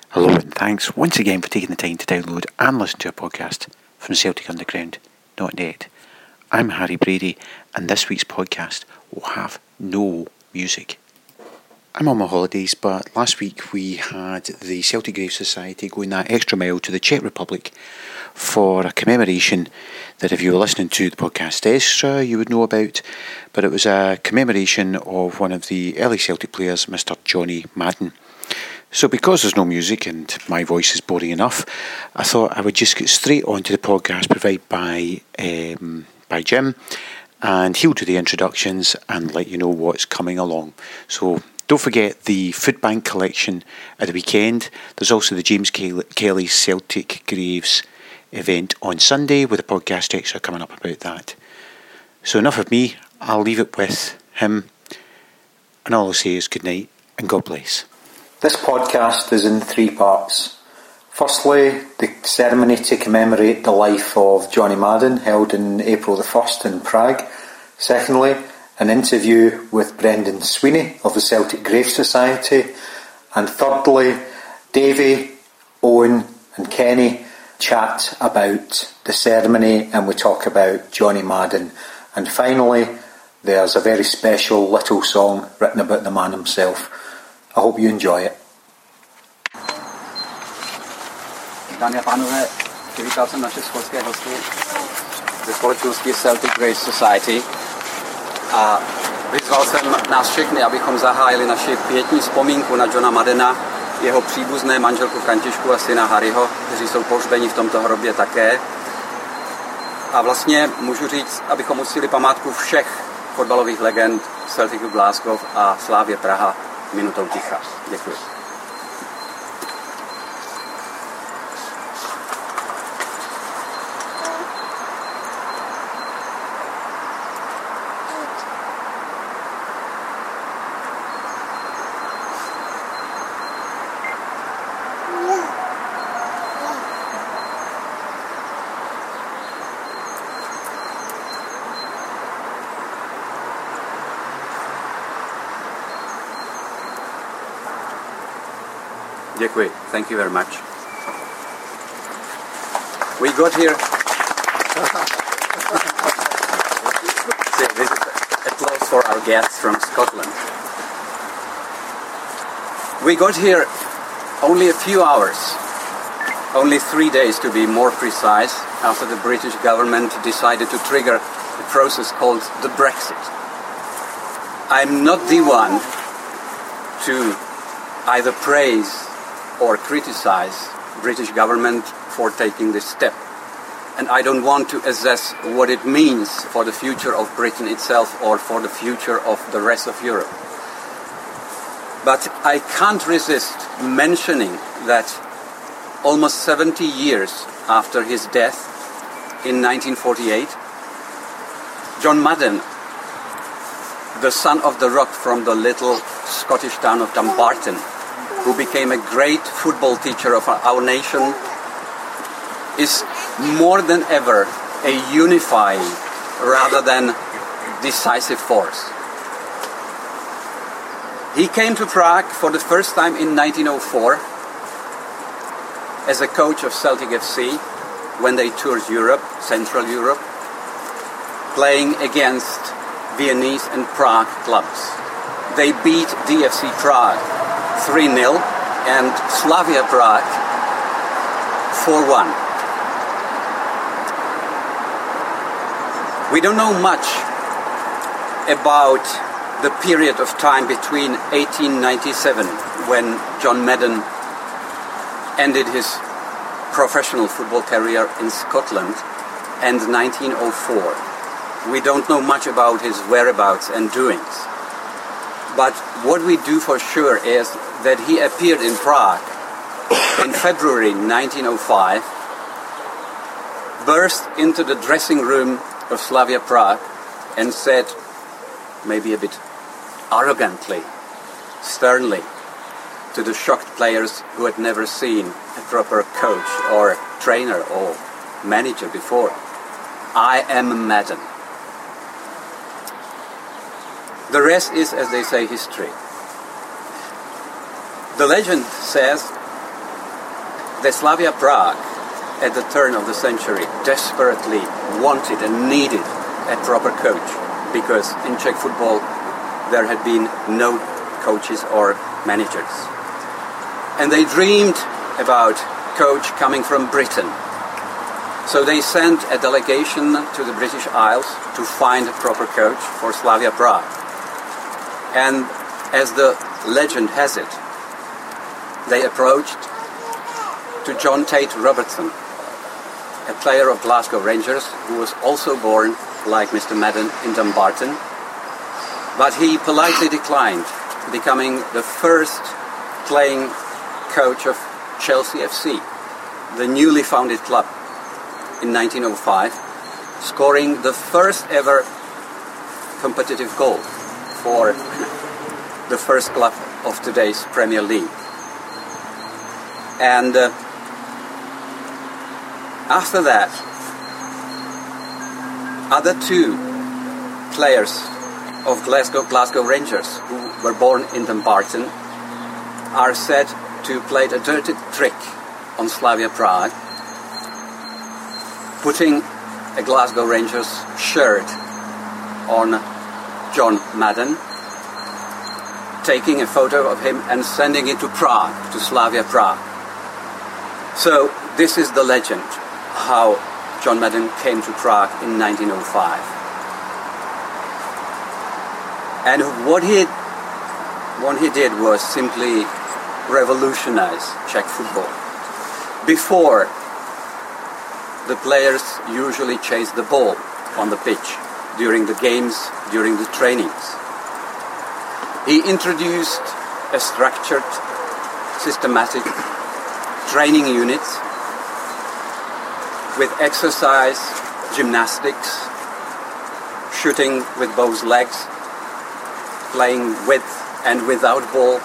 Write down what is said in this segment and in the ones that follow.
Hello and thanks once again for taking the time to download and listen to a podcast from CelticUnderground.net. I'm Harry Brady and this week's podcast will have no music. I'm on my holidays, but last week we had the Celtic Grave Society going that extra mile to the Czech Republic for a commemoration that if you were listening to the podcast extra you would know about, but it was a commemoration of one of the early Celtic players, Mr. Johnny Madden. So because there's no music and my voice is boring enough, I thought I would just get straight on to the podcast provided by Jim, and he'll do the introductions and let you know what's coming along. So don't forget the food bank collection at the weekend. There's also the James Kelly Celtic Graves event on Sunday with a podcast extra coming up about that. So enough of me, I'll leave it with him, and all I'll say is good night and God bless. This podcast is in 3 parts. Firstly, the ceremony to commemorate the life of Johnny Madden held on April the 1st in Prague. Secondly, an interview with Brendan Sweeney of the Celtic Grave Society. And thirdly, Davey, Owen and Kenny chat about the ceremony and we talk about Johnny Madden. And finally, there's a very special little song written about the man himself. I hope you enjoy it. Dámy a pánové, přivítal jsem naše školské hosty ze společnosti Celtic Grave Society a vyzval jsem nás všechny, abychom zahájili naši pietní vzpomínku na Johna Maddena, jeho příbuzné manželku Františku a syna Harryho, kteří jsou pohřbeni v tomto hrobě také. A vlastně můžu říct, abychom uctili památku všech fotbalových legend Celticu Glasgow a Slavie Praha minutou ticha. Děkuji. Děkuji. Thank you very much. We got here. This is applause for our guests from Scotland. We got here only a few hours, only 3 days to be more precise, after the British government decided to trigger a process called the Brexit. I'm not the one to either praise or criticize British government for taking this step. And I don't want to assess what it means for the future of Britain itself or for the future of the rest of Europe. But I can't resist mentioning that almost 70 years after his death in 1948, John Madden, the son of the rock from the little Scottish town of Dumbarton, who became a great football teacher of our nation, is more than ever a unifying rather than decisive force. He came to Prague for the first time in 1904 as a coach of Celtic FC when they toured Europe, Central Europe, playing against Viennese and Prague clubs. They beat DFC Prague 3-0 and Slavia Prague 4-1. We don't know much about the period of time between 1897, when John Madden ended his professional football career in Scotland, and 1904. We don't know much about his whereabouts and doings. But what we do for sure is that he appeared in Prague in February 1905, burst into the dressing room of Slavia Prague and said, maybe a bit arrogantly, sternly, to the shocked players who had never seen a proper coach or trainer or manager before, I am Madden. The rest is, as they say, history. The legend says that Slavia Prague, at the turn of the century, desperately wanted and needed a proper coach, because in Czech football there had been no coaches or managers. And they dreamed about coach coming from Britain. So they sent a delegation to the British Isles to find a proper coach for Slavia Prague. And as the legend has it, they approached to John Tate Robertson, a player of Glasgow Rangers who was also born, like Mr. Madden, in Dumbarton. But he politely declined becoming the first playing coach of Chelsea FC, the newly founded club, in 1905, scoring the first ever competitive goal for the first club of today's Premier League. And after that, other two players of Glasgow Rangers who were born in Dumbarton are said to play a dirty trick on Slavia Prague, putting a Glasgow Rangers shirt on John Madden, taking a photo of him and sending it to Prague, to Slavia Prague. So this is the legend, how John Madden came to Prague in 1905. And what he did was simply revolutionize Czech football. Before, the players usually chased the ball on the pitch during the games, during the trainings. He introduced a structured, systematic training unit with exercise, gymnastics, shooting with both legs, playing with and without ball.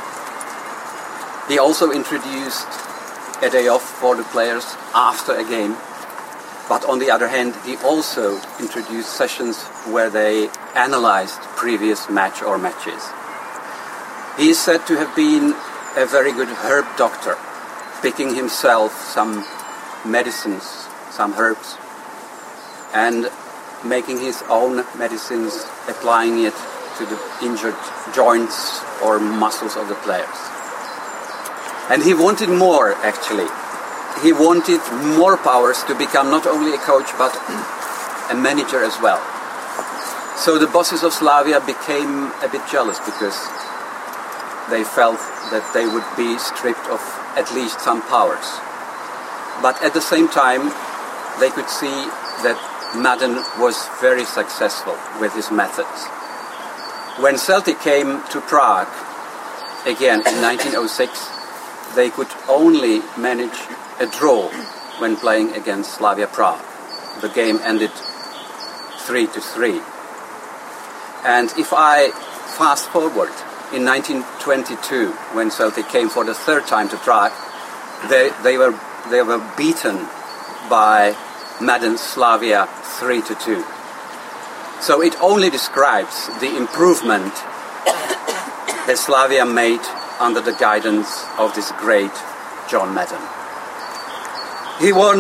He also introduced a day off for the players after a game. But on the other hand, he also introduced sessions where they analyzed previous match or matches. He is said to have been a very good herb doctor, picking himself some medicines, some herbs, and making his own medicines, applying it to the injured joints or muscles of the players. And he wanted more, actually. He wanted more powers to become not only a coach, but a manager as well. So the bosses of Slavia became a bit jealous because they felt that they would be stripped of at least some powers. But at the same time, they could see that Madden was very successful with his methods. When Celtic came to Prague, again in 1906, they could only manage a draw when playing against Slavia Prague. The game ended 3-3. And if I fast forward, in 1922, when Celtic came for the third time to Prague, they were beaten by Madden's Slavia 3-2. So it only describes the improvement that Slavia made under the guidance of this great John Madden. He won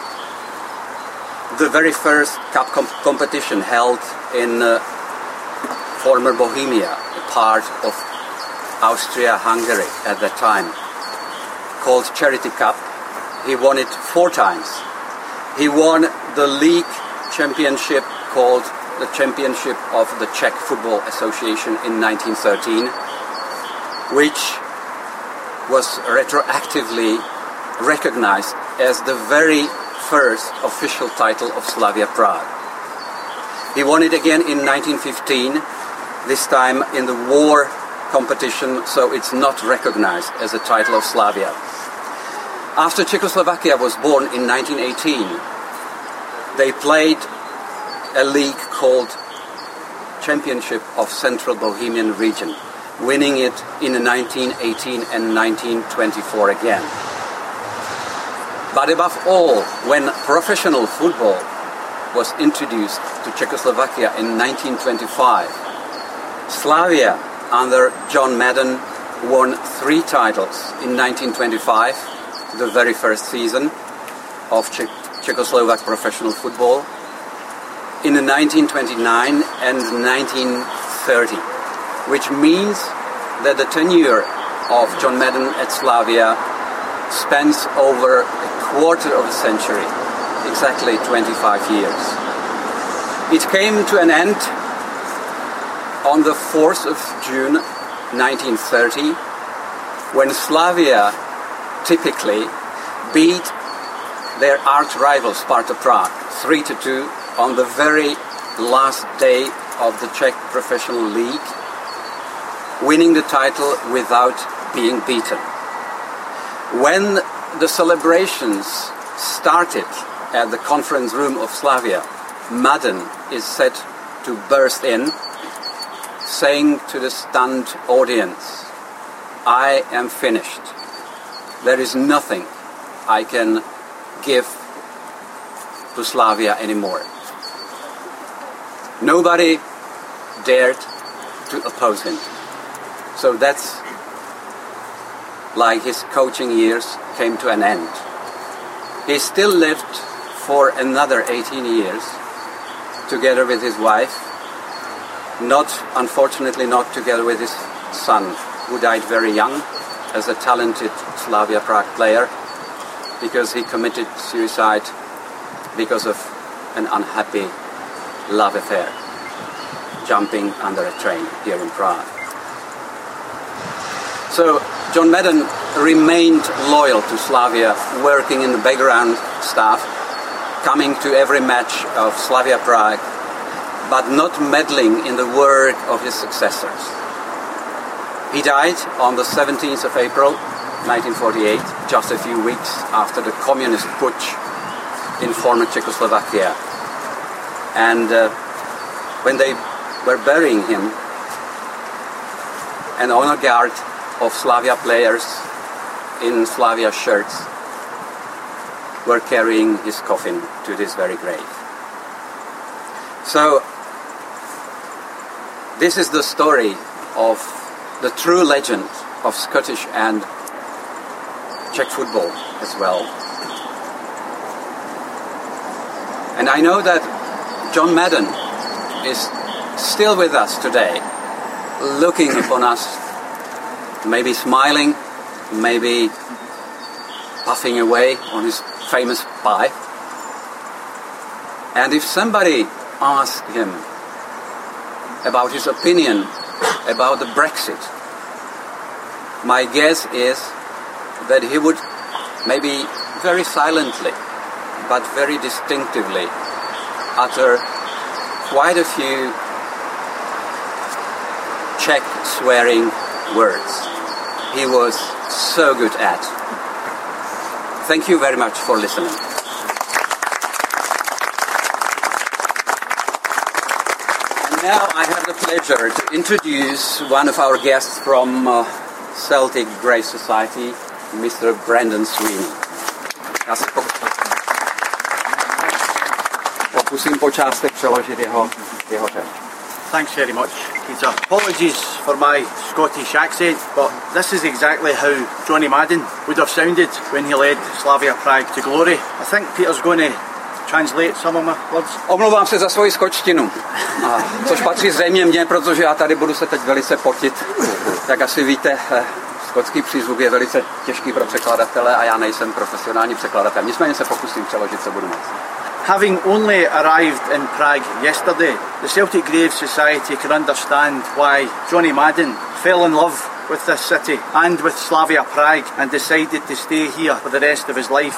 the very first cup competition held in former Bohemia, a part of Austria-Hungary at that time, called Charity Cup. He won it 4 times. He won the league championship called the Championship of the Czech Football Association in 1913, which was retroactively recognized as the very first official title of Slavia Prague. He won it again in 1915, this time in the war competition, so it's not recognized as a title of Slavia. After Czechoslovakia was born in 1918, they played a league called Championship of Central Bohemian Region, winning it in 1918 and 1924 again. But above all, when professional football was introduced to Czechoslovakia in 1925, Slavia, under John Madden, won 3 titles in 1925, the very first season of Czechoslovak professional football in 1929 and 1930, which means that the tenure of John Madden at Slavia spans over a quarter of a century, exactly 25 years. It came to an end on the 4th of June 1930, when Slavia typically beat their arch-rival Sparta Prague 3-2 on the very last day of the Czech Professional League, winning the title without being beaten. When the celebrations started at the conference room of Slavia, Madden is said to burst in, saying to the stunned audience, "I am finished. There is nothing I can give to Slavia anymore." Nobody dared to oppose him. So that's like his coaching years came to an end. He still lived for another 18 years together with his wife, unfortunately not together with his son, who died very young as a talented Slavia Prague player, because he committed suicide because of an unhappy love affair, jumping under a train here in Prague. So John Madden remained loyal to Slavia, working in the background staff, coming to every match of Slavia Prague, but not meddling in the work of his successors. He died on the 17th of April 1948, just a few weeks after the communist putsch in former Czechoslovakia. And when they were burying him, an honor guard of Slavia players in Slavia shirts were carrying his coffin to this very grave. So this is the story of the true legend of Scottish and Czech football as well. And I know that John Madden is still with us today, looking upon us, maybe smiling, maybe puffing away on his famous pipe. And if somebody asked him about his opinion about the Brexit, my guess is that he would maybe very silently but very distinctively utter quite a few Czech swearing words he was so good at. Thank you very much for listening. And now I have the pleasure to introduce one of our guests from Celtic Grace Society, Mr. Brendan Sweeney. Já se pokusím po částech přeložit jeho řeč. Thanks very much, Peter. Apologies for my Scottish accent, but this is exactly how Johnny Madden would have sounded when he led Slavia Prague to glory. I think Peter's going to translate some of my words. Omlouvám se za svoji skočtinu, což patří zřejmě mně, protože já tady budu se teď velice potit. Jak asi víte, skotský přízvuk je velice těžký pro překladatele a já nejsem profesionální překladatel. Nicméně se pokusím přeložit, co budu moct. Having only arrived in Prague yesterday, the Celtic Grave Society can understand why Johnny Madden fell in love with this city and with Slavia Prague and decided to stay here for the rest of his life.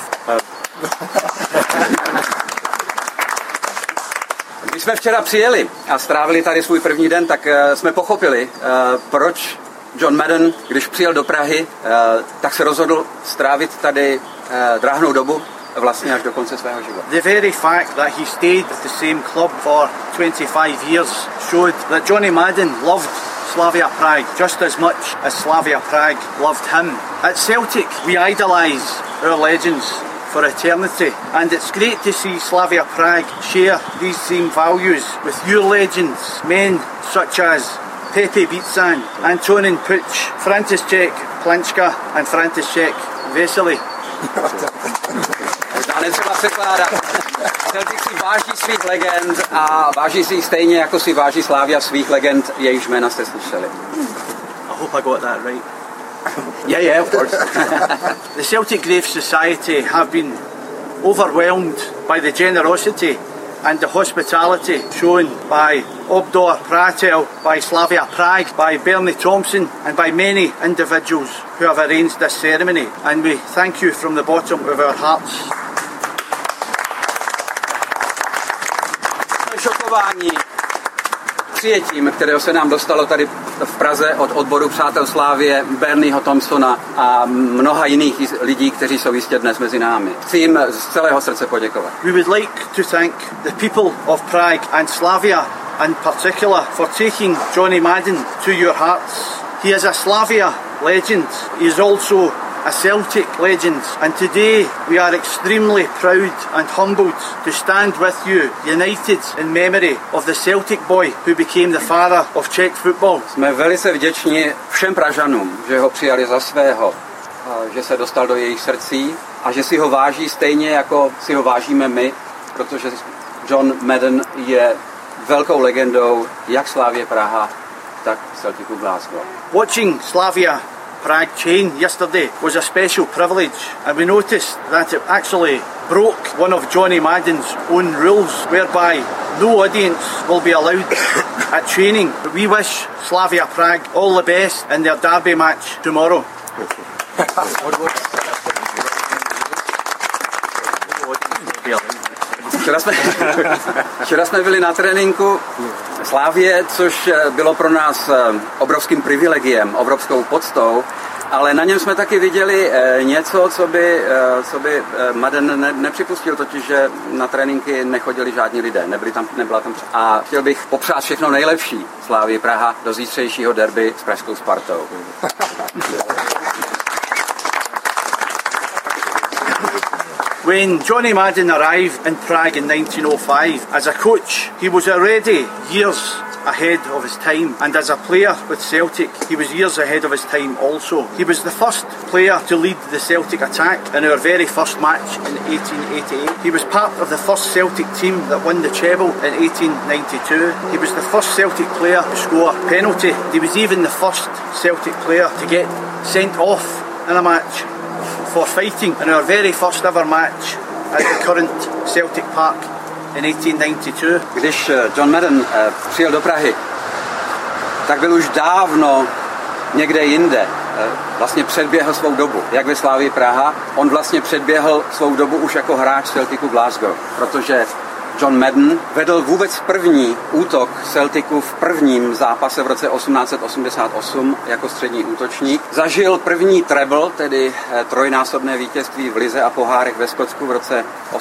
Když jsme včera přijeli a strávili tady svůj první den, tak jsme pochopili, proč John Madden, když přijel do Prahy, tak se rozhodl strávit tady drahnou dobu, vlastně až do konce svého života. The very fact that he stayed with the same club for 25 years showed that Johnny Madden loved Slavia Prague just as much as Slavia Prague loved him. At Celtic, we idolise our legends for eternity, and it's great to see Slavia Prague share these same values with your legends, men such as Pepe Bitsan, Antonin Puch, František Plančka and František Vesely. Možná netřeba překládat. Celtic si váží svých legend a váží si stejně, jako si váží Slavia svých legend, jejichž jména jste slyšeli. I hope I got that right. Yeah, of course. The Celtic Grave Society have been overwhelmed by the generosity and the hospitality shown by Obdor Pratel, by Slavia Prague, by Bernie Thompson and by many individuals who have arranged this ceremony, and we thank you from the bottom of our hearts. Šokování přijetím, kterého se nám dostalo tady v Praze od odboru Přátel Slávie, Bernieho Thompsona a mnoha jiných lidí, kteří jsou jistě dnes mezi námi. Chci jim z celého srdce poděkovat. We would like to thank the people of Prague and Slavia in particular for taking Johnny Madden to your hearts. He is a Slavia legend. He is also a Celtic legend, and today we are extremely proud and humbled to stand with you, united in memory of the Celtic boy who became the father of Czech football. Jsme velice vděční všem Pražanům, že ho přijali za svého, že se dostal do jejich srdcí a že si ho váží stejně, jako si ho vážíme my, protože John Madden je velkou legendou jak Slavie Praha, tak Celticu Glasgow. Watching Slavia Prague chain yesterday was a special privilege, and we noticed that it actually broke one of Johnny Madden's own rules, whereby no audience will be allowed at training. But we wish Slavia Prague all the best in their derby match tomorrow. Včera jsme byli na tréninku Slavie, což bylo pro nás obrovským privilegiem, obrovskou poctou, ale na něm jsme taky viděli něco, co by Madden nepřipustil, totiž, že na tréninky nechodili žádní lidé, nebyla tam. A chtěl bych popřát všechno nejlepší Slavii Praha do zítřejšího derby s pražskou Spartou. When Johnny Madden arrived in Prague in 1905, as a coach, he was already years ahead of his time, and as a player with Celtic, he was years ahead of his time also. He was the first player to lead the Celtic attack in our very first match in 1888. He was part of the first Celtic team that won the treble in 1892. He was the first Celtic player to score a penalty. He was even the first Celtic player to get sent off in a match for fighting in our very first ever match at the current Celtic Park in 1892. Když John Madden přijel do Prahy, tak byl už dávno někde jinde. Vlastně předběhl svou dobu. Jak ve Slavii Praha, on vlastně předběhl svou dobu už jako hráč Celticu Glasgow, protože John Madden vedl vůbec první útok Celticu v prvním zápase v roce 1888 jako střední útočník. Zažil první treble, tedy trojnásobné vítězství v lize a pohárech ve Skotsku v roce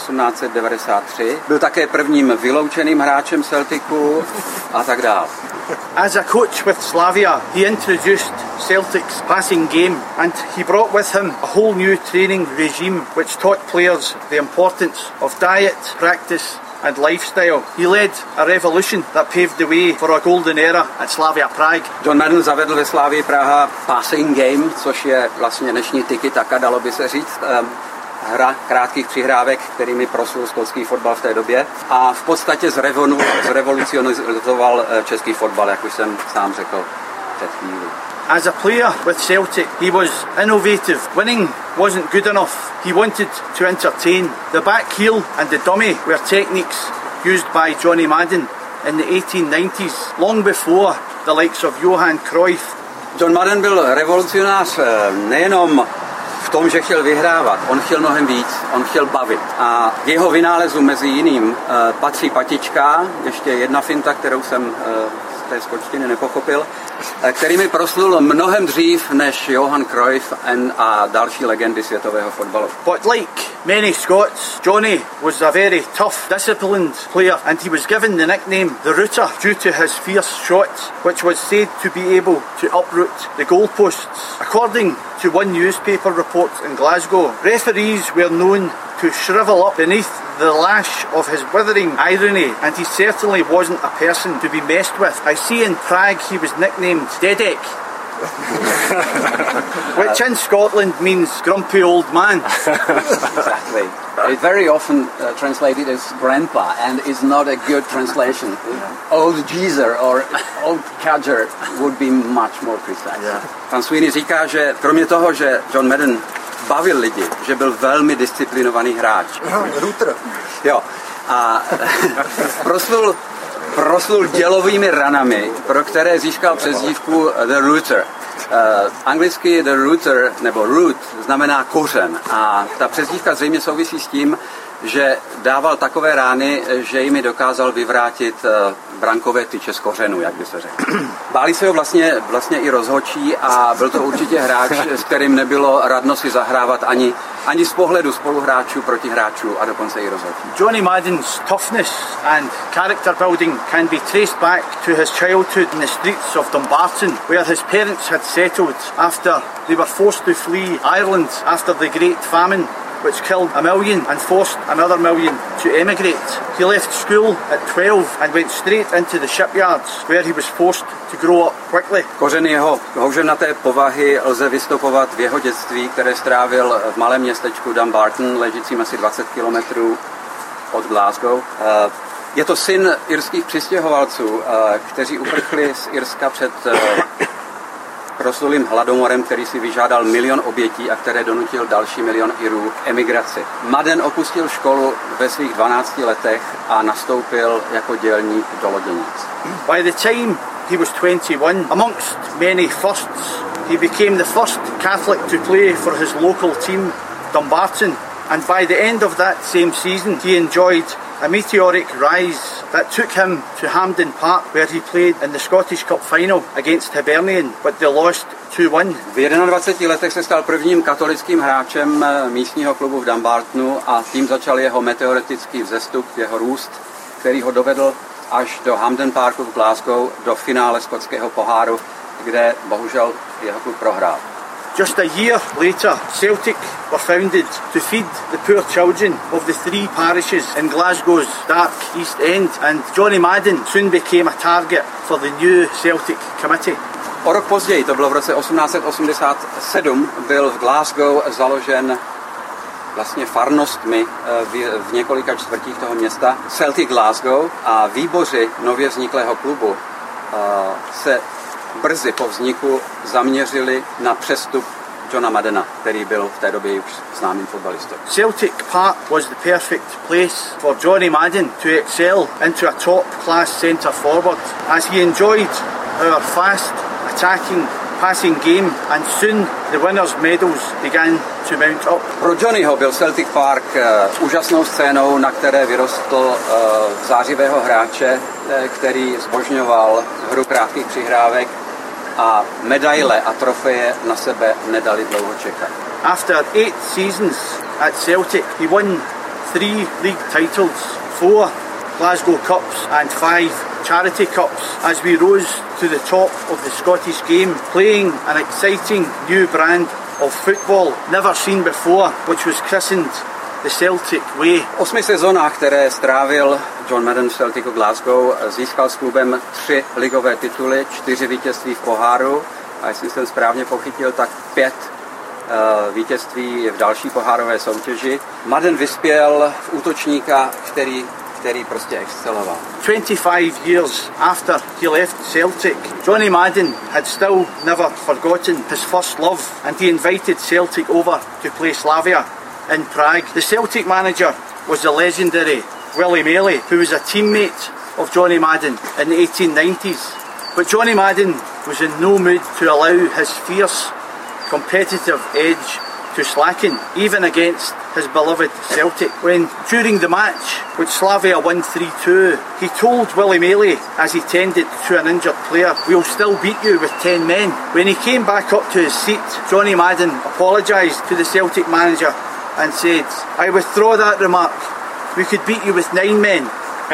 1893. Byl také prvním vyloučeným hráčem Celticu a tak dále. As a coach with Slavia, he introduced Celtic's passing game, and he brought with him a whole new training regime which taught players the importance of diet, practice and lifestyle. He led a revolution that paved the way for a golden era at Slavia Prague. John Madden zavedl ve Slavii Praha passing game, což je vlastně dnešní tiki-taka, dalo by se říct. Hra krátkých přihrávek, kterými proslul skotský fotbal v té době, a v podstatě zrevolucionizoval český fotbal, jak už jsem sám řekl před chvílí. As a player with Celtic, he was innovative. Winning wasn't good enough. He wanted to entertain. The back heel and the dummy were techniques used by Johnny Madden in the 1890s, long before the likes of Johan Cruyff. John Madden byl revolucionář nejenom v tom, že chtěl vyhrávat, on chtěl mnohem víc, on chtěl bavit. A k jeho vynálezu mezi jiným patří patička, ještě jedna finta, kterou jsem z té skočtiny nepochopil, kterými proslul mnohem dřív než Johan Cruyff a další legendy světového fotbalu. But like many Scots, Johnny was a very tough, disciplined player, and he was given the nickname the Rooter due to his fierce shot, which was said to be able to uproot the goalposts. According to one newspaper report in Glasgow, referees were known to shrivel up beneath the lash of his withering irony, and he certainly wasn't a person to be messed with. I see in Prague he was nicknamed Dedek, Which in Scotland means grumpy old man. Exactly. It's very often translated as grandpa and is not a good translation. Old geezer or old cadger would be much more precise. Pan Sweeney říká, že kromě toho, že John Madden bavil lidi, že byl velmi disciplinovaný hráč. Router. Jo. A proslul dělovými ranami, pro které získal přezdívku The Rooter. Anglicky The Rooter, nebo root, znamená kořen. A ta přezdívka zřejmě souvisí s tím, že dával takové rány, že jimi dokázal vyvrátit brankové tyče z kořenu, jak by se řekl. Báli se ho vlastně i rozhodčí a byl to určitě hráč, s kterým nebylo radno si zahrávat ani z pohledu spoluhráčů, protihráčů a dokonce i rozhodčí. Johnny Madden's toughness and character building can be traced back to his childhood in the streets of Dumbarton, where his parents had settled after they were forced to flee Ireland after the Great Famine, which killed 1 million and forced another 1 million to emigrate. He left school at 12 and went straight into the shipyards, where he was forced to grow up quickly. Kořeny jeho houževnaté povahy lze vystopovat v jeho dětství, které strávil v malém městečku Dumbarton, ležícím asi 20 kilometrů od Glasgow. Je to syn irských přistěhovalců, kteří uprchli z Irska před proslulým hladomorem, který si vyžádal 1 milion obětí a které donutil další 1 milion Irů emigraci. Madden opustil školu ve svých 12 letech a nastoupil jako dělník do loděnic. By the time he was 21, amongst many firsts, he became the first Catholic to play for his local team, Dumbarton, and by the end of that same season, he enjoyed a meteoric rise that took him to Hampden Park, where he played in the Scottish Cup final against Hibernian, but they lost 2-1. V 21 letech se stal prvním katolickým hráčem místního klubu v Dumbartonu a tím začal jeho meteoritický vzestup, jeho růst, který ho dovedl až do Hampden Parku v Glasgow, do finále skotského poháru, kde bohužel jeho klub prohrál. Just a year later, Celtic were founded to feed the poor children of the 3 parishes in Glasgow's dark East End, and Johnny Madden soon became a target for the new Celtic committee. O rok později, to bylo v roce 1887, byl v Glasgow založen vlastně farnostmi v několika čtvrtích toho města Celtic Glasgow a výboři nově vzniklého klubu se brzy po vzniku zaměřili na přestup Johna Maddena, který byl v té době už známým fotbalistou. Celtic Park was the perfect place for Johnny Madden to excel into a top-class centre forward, as he enjoyed our fast, attacking, passing game, and soon the winners' medals began to mount up. Pro Johnnyho byl Celtic Park úžasnou scénou, na které vyrostl zářivého hráče, který zbožňoval hru krátkých přihrávek a medaile a trofeje na sebe nedali dlouho čekat. After 8 seasons at Celtic, he won 3 league titles, 4 Glasgow Cups and 5 Charity Cups, as we rose to the top of the Scottish game, playing an exciting new brand of football never seen before, which was christened the Celtic Way. V 8 sezónách, které strávil John Madden v Celticu Glasgow, získal s klubem 3 ligové tituly, 4 vítězství v poháru a jestli jsem správně pochytil, tak 5 vítězství v další pohárové soutěži. Madden vyspěl v útočníka, který prostě exceloval. 25 years after he left Celtic, Johnny Madden had still never forgotten his first love, and he invited Celtic over to play Slavia in Prague. The Celtic manager was the legendary Willie Maley, who was a teammate of Johnny Madden in the 1890s. But Johnny Madden was in no mood to allow his fierce, competitive edge to slacken, even against his beloved Celtic. When, during the match, which Slavia won 3-2, he told Willie Maley, as he tended to an injured player, "We'll still beat you with 10 men. When he came back up to his seat, Johnny Madden apologised to the Celtic manager and said, "I withdraw that remark. We could beat you with 9 men."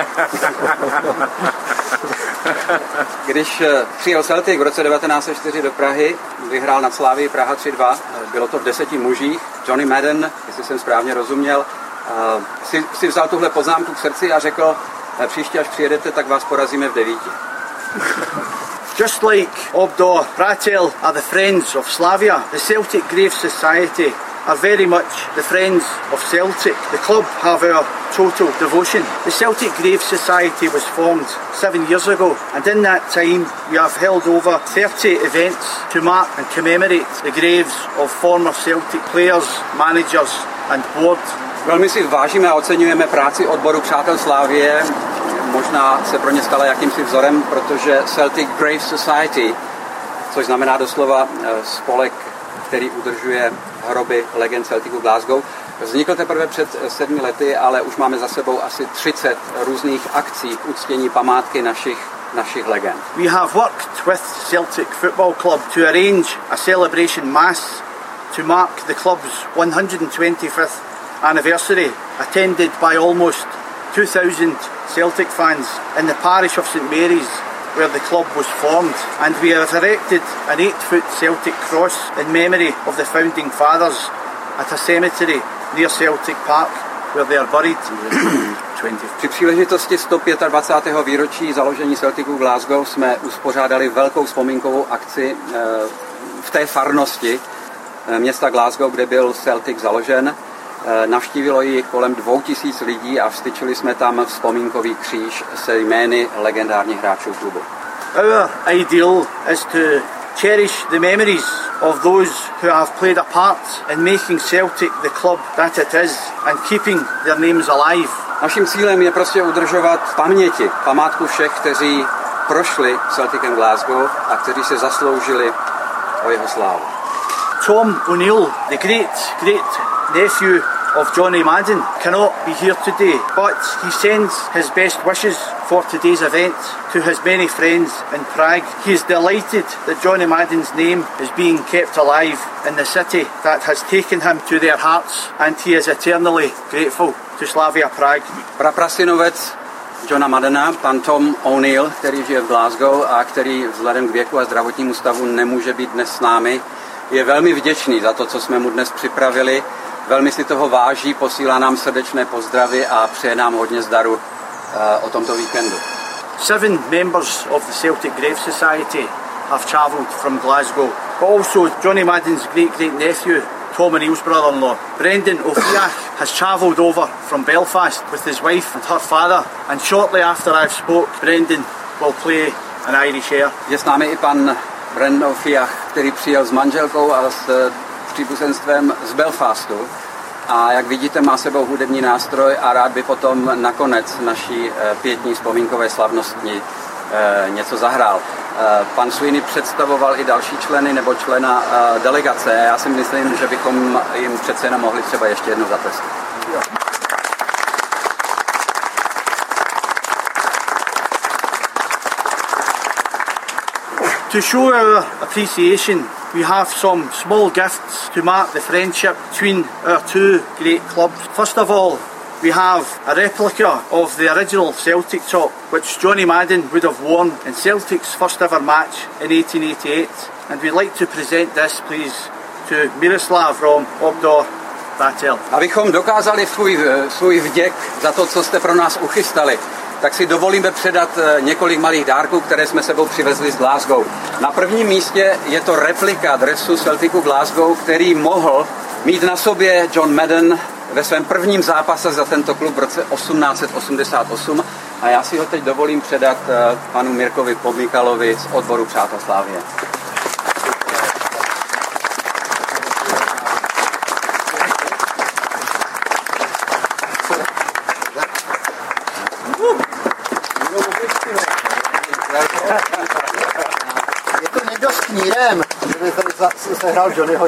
Když přijel Celtic v roce 1904 do Prahy, vyhrál nad Slavií Praha 3-2, bylo to v 10 mužích. Johnny Madden, jestli jsem správně rozuměl, si vzal tuhle poznámku k srdci a řekl, příště až přijedete, tak vás porazíme v 9. Just like Obdor Pratel are the friends of Slavia, the Celtic Grave Society are very much the friends of Celtic. The club have our total devotion. The Celtic Grave Society was formed 7 years ago, and in that time we have held over 30 events to mark and commemorate the graves of former Celtic players, managers and board. Velmi si vážíme a oceňujeme práci odboru Přátel Slávie. Možná se pro ně stala jakýmsi vzorem, protože Celtic Grave Society, což znamená doslova spolek, který udržuje hroby legend Celticu Glasgow, vznikl teprve před 7 lety, ale už máme za sebou asi 30 různých akcí k uctění památky našich legend. We have worked with Celtic Football Club to arrange a celebration mass to mark the club's 125th anniversary, attended by almost 2,000 Celtic fans in the parish of St Mary's, where the club was formed, and we have erected an 8-foot Celtic cross in memory of the founding fathers at a cemetery near Celtic Park, where they are buried. Při příležitosti 125. výročí založení Celticu Glasgow jsme uspořádali velkou vzpomínkovou akci v té farnosti města Glasgow, kde byl Celtic založen. Navštívilo ji kolem 2000 lidí a vstyčili jsme tam vzpomínkový kříž se jmény legendárních hráčů klubu. Our ideal is to cherish the memories of those who have played a part in making Celtic the club that it is and keeping their names alive. Naším cílem je prostě udržovat památku všech, kteří prošli Celticem Glasgow a kteří se zasloužili o jeho slávu. Tom O'Neill, the great nephew of Johnny Madden, cannot be here today, but he sends his best wishes for today's event to his many friends in Prague. He is delighted that Johnny Madden's name is being kept alive in the city that has taken him to their hearts, and he is eternally grateful to Slavia Prague. Praprasynovec Johna Maddena, pan Tom O'Neill, který žije v Glasgow a který vzhledem k věku a zdravotnímu stavu nemůže být dnes s námi, je velmi vděčný za to, co jsme mu dnes připravili. Velmi si toho váží, posílá nám srdečné pozdravy a přeje nám hodně zdaru o tomto víkendu. 7 members of the Celtic Grave Society have travelled from Glasgow, but also Johnny Madden's great nephew, Tom O'Neill's brother-in-law. Brendan O'Fiach has travelled over from Belfast with his wife and her father, and shortly after I've spoke, Brendan will play an Irish air. Je s námi i pan Brendan O'Fiach, který přijel s manželkou a s příbuzenstvem z Belfastu. A jak vidíte, má sebou hudební nástroj a rád by potom nakonec naší pětní vzpomínkové slavnostní něco zahrál. Pan Sweeney představoval i další členy nebo člena delegace. Já si myslím, že bychom jim přece jenom mohli třeba ještě jednou zatleskat. To show our appreciation, we have some small gifts to mark the friendship between our two great clubs. First of all, we have a replica of the original Celtic top, which Johnny Madden would have worn in Celtic's first ever match in 1888. And we'd like to present this, please, to Miroslav from Obdor Pratel. Abychom dokázali svůj vděk za to, co jste pro nás uchystali, tak si dovolíme předat několik malých dárků, které jsme sebou přivezli z Glasgow. Na prvním místě je to replika dresu Celticu Glasgow, který mohl mít na sobě John Madden ve svém prvním zápase za tento klub v roce 1888 a já si ho teď dovolím předat panu Mirkovi Podmykalovi z odboru Přátel Slávie. Je to někdo s knírem, že tady se hrál Johnnyho.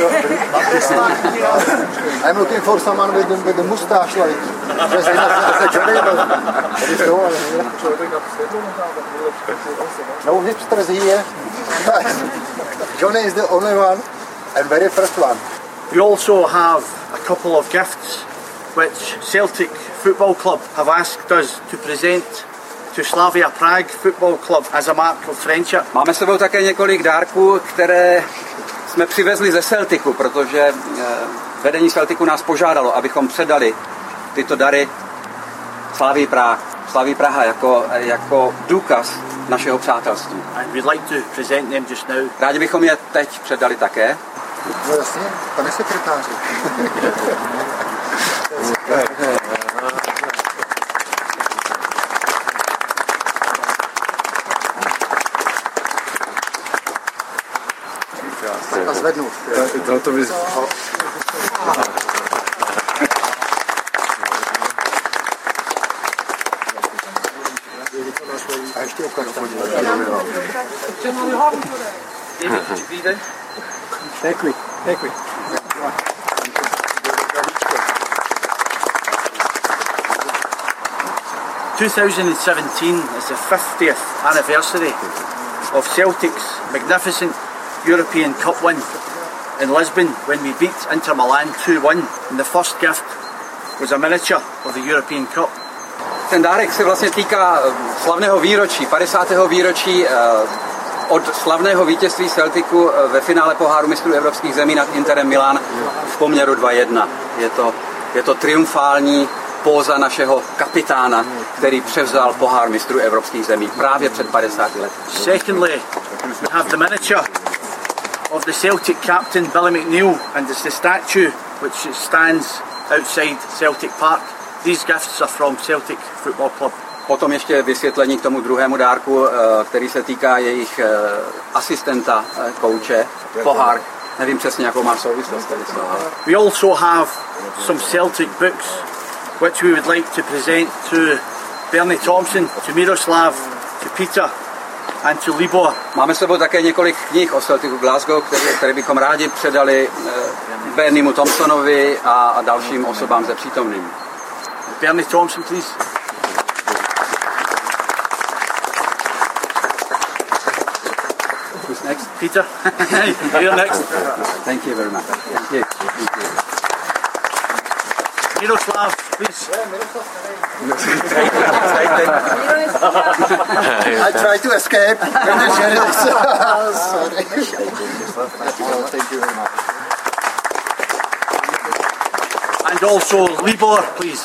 I'm looking for someone with a mustache, like just as a Johnny. No hipsters here. Johnny is the only one and very first one. We also have a couple of gifts which Celtic Football Club have asked us to present to Slavia Prague Football Club as a mark of friendship. Máme s sebou také několik dárků, které jsme přivezli ze Celticu, protože vedení Celticu nás požádalo, abychom předali tyto dary Slavii Praha jako důkaz našeho přátelství. And we'd like to present them just now. Rádi bychom je teď předali také. No jasně, pane sekretáři. A zvednout. To bys... A ještě ukazu. Děkuji. 2017 is the 50th anniversary of Celtic's magnificent European Cup win in Lisbon when we beat Inter Milan 2-1, and the first gift was a miniature of the European Cup. Ten dárek se vlastně týká slavného výročí, 50. výročí od slavného vítězství Celticu ve finále poháru mistrů evropských zemí nad Interem Milan v poměru 2-1. Je to triumfální póza našeho kapitána, který převzal pohár mistrů evropských zemí právě před 50 lety. Secondly, we have the miniature of the Celtic captain Billy McNeill, and it's the statue which stands outside Celtic Park. These gifts are from Celtic Football Club. Potom ještě vysvětlení k tomu druhému dárku, který se týká jejich asistenta, kouče, pohár. Nevím přesně, jakou má souvislost tady s toho. We also have some Celtic books which we would like to present to Bernie Thompson, to Miroslav, to Peter and to Libor. Máme s sebou také několik knih o Celticu Glasgow, které bychom rádi předali Berniemu Thompsonovi a dalším osobám ze přítomným. Bernie Thompson, please. Who's next? Peter, you're next. Thank you very much. Thank you. Miroslav, please. I tried to escape. Sorry. Thank you very much. And also Libor, please.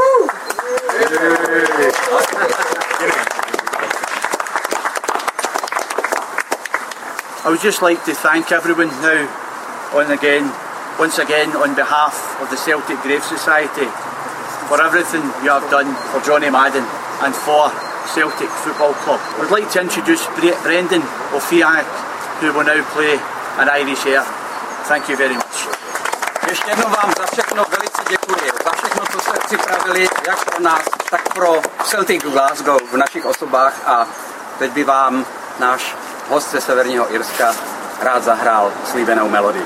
I would just like to thank everyone now once again on behalf of the Celtic Grave Society for everything you have done for Johnny Madden and for Celtic Football Club. I would like to introduce Brendan O'Fiach, who will now play an Irish air. Thank you very much. Ještě jednou vám za všechno velice děkuji. Za všechno, co jste připravili, jak pro nás, tak pro Celtic Glasgow v našich osobách. A teď by vám náš host ze Severního Irska rád zahrál slíbenou melodii.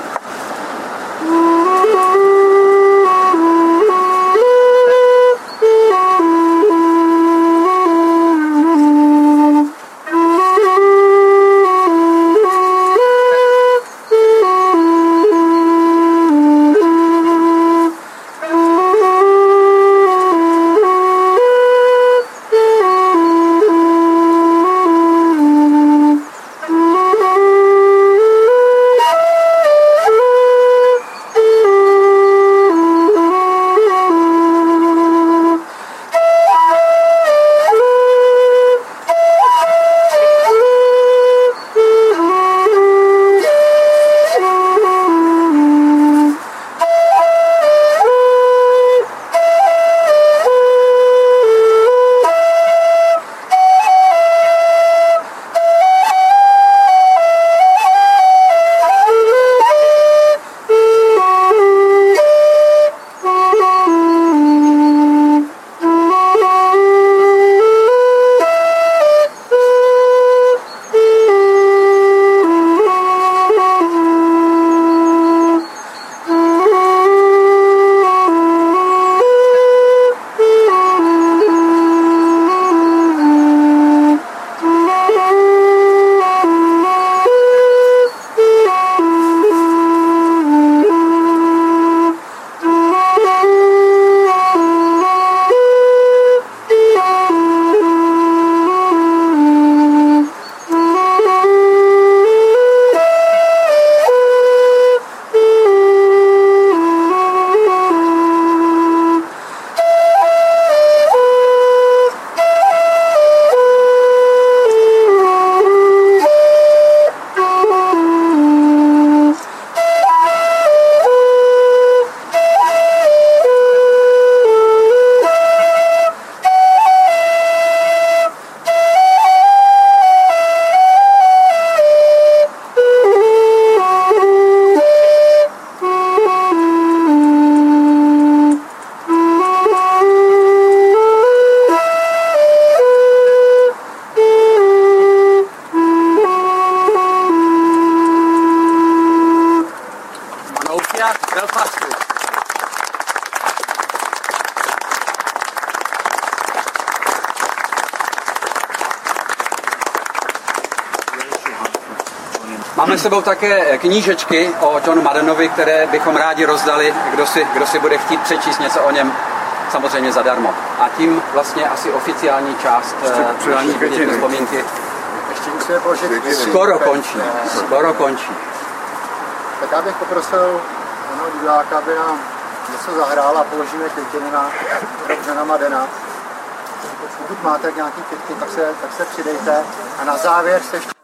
Máme s sebou také knížečky o Johnu Maddenovi, které bychom rádi rozdali, kdo si bude chtít přečíst něco o něm, samozřejmě zadarmo. A tím vlastně asi oficiální část naší vzpomínky skoro končí. Tak já bych poprosil diváka, aby nám něco zahrál a položíme květiny na Johna Maddena. Pokud máte nějaký kytky, tak se přidejte a na závěr se ještě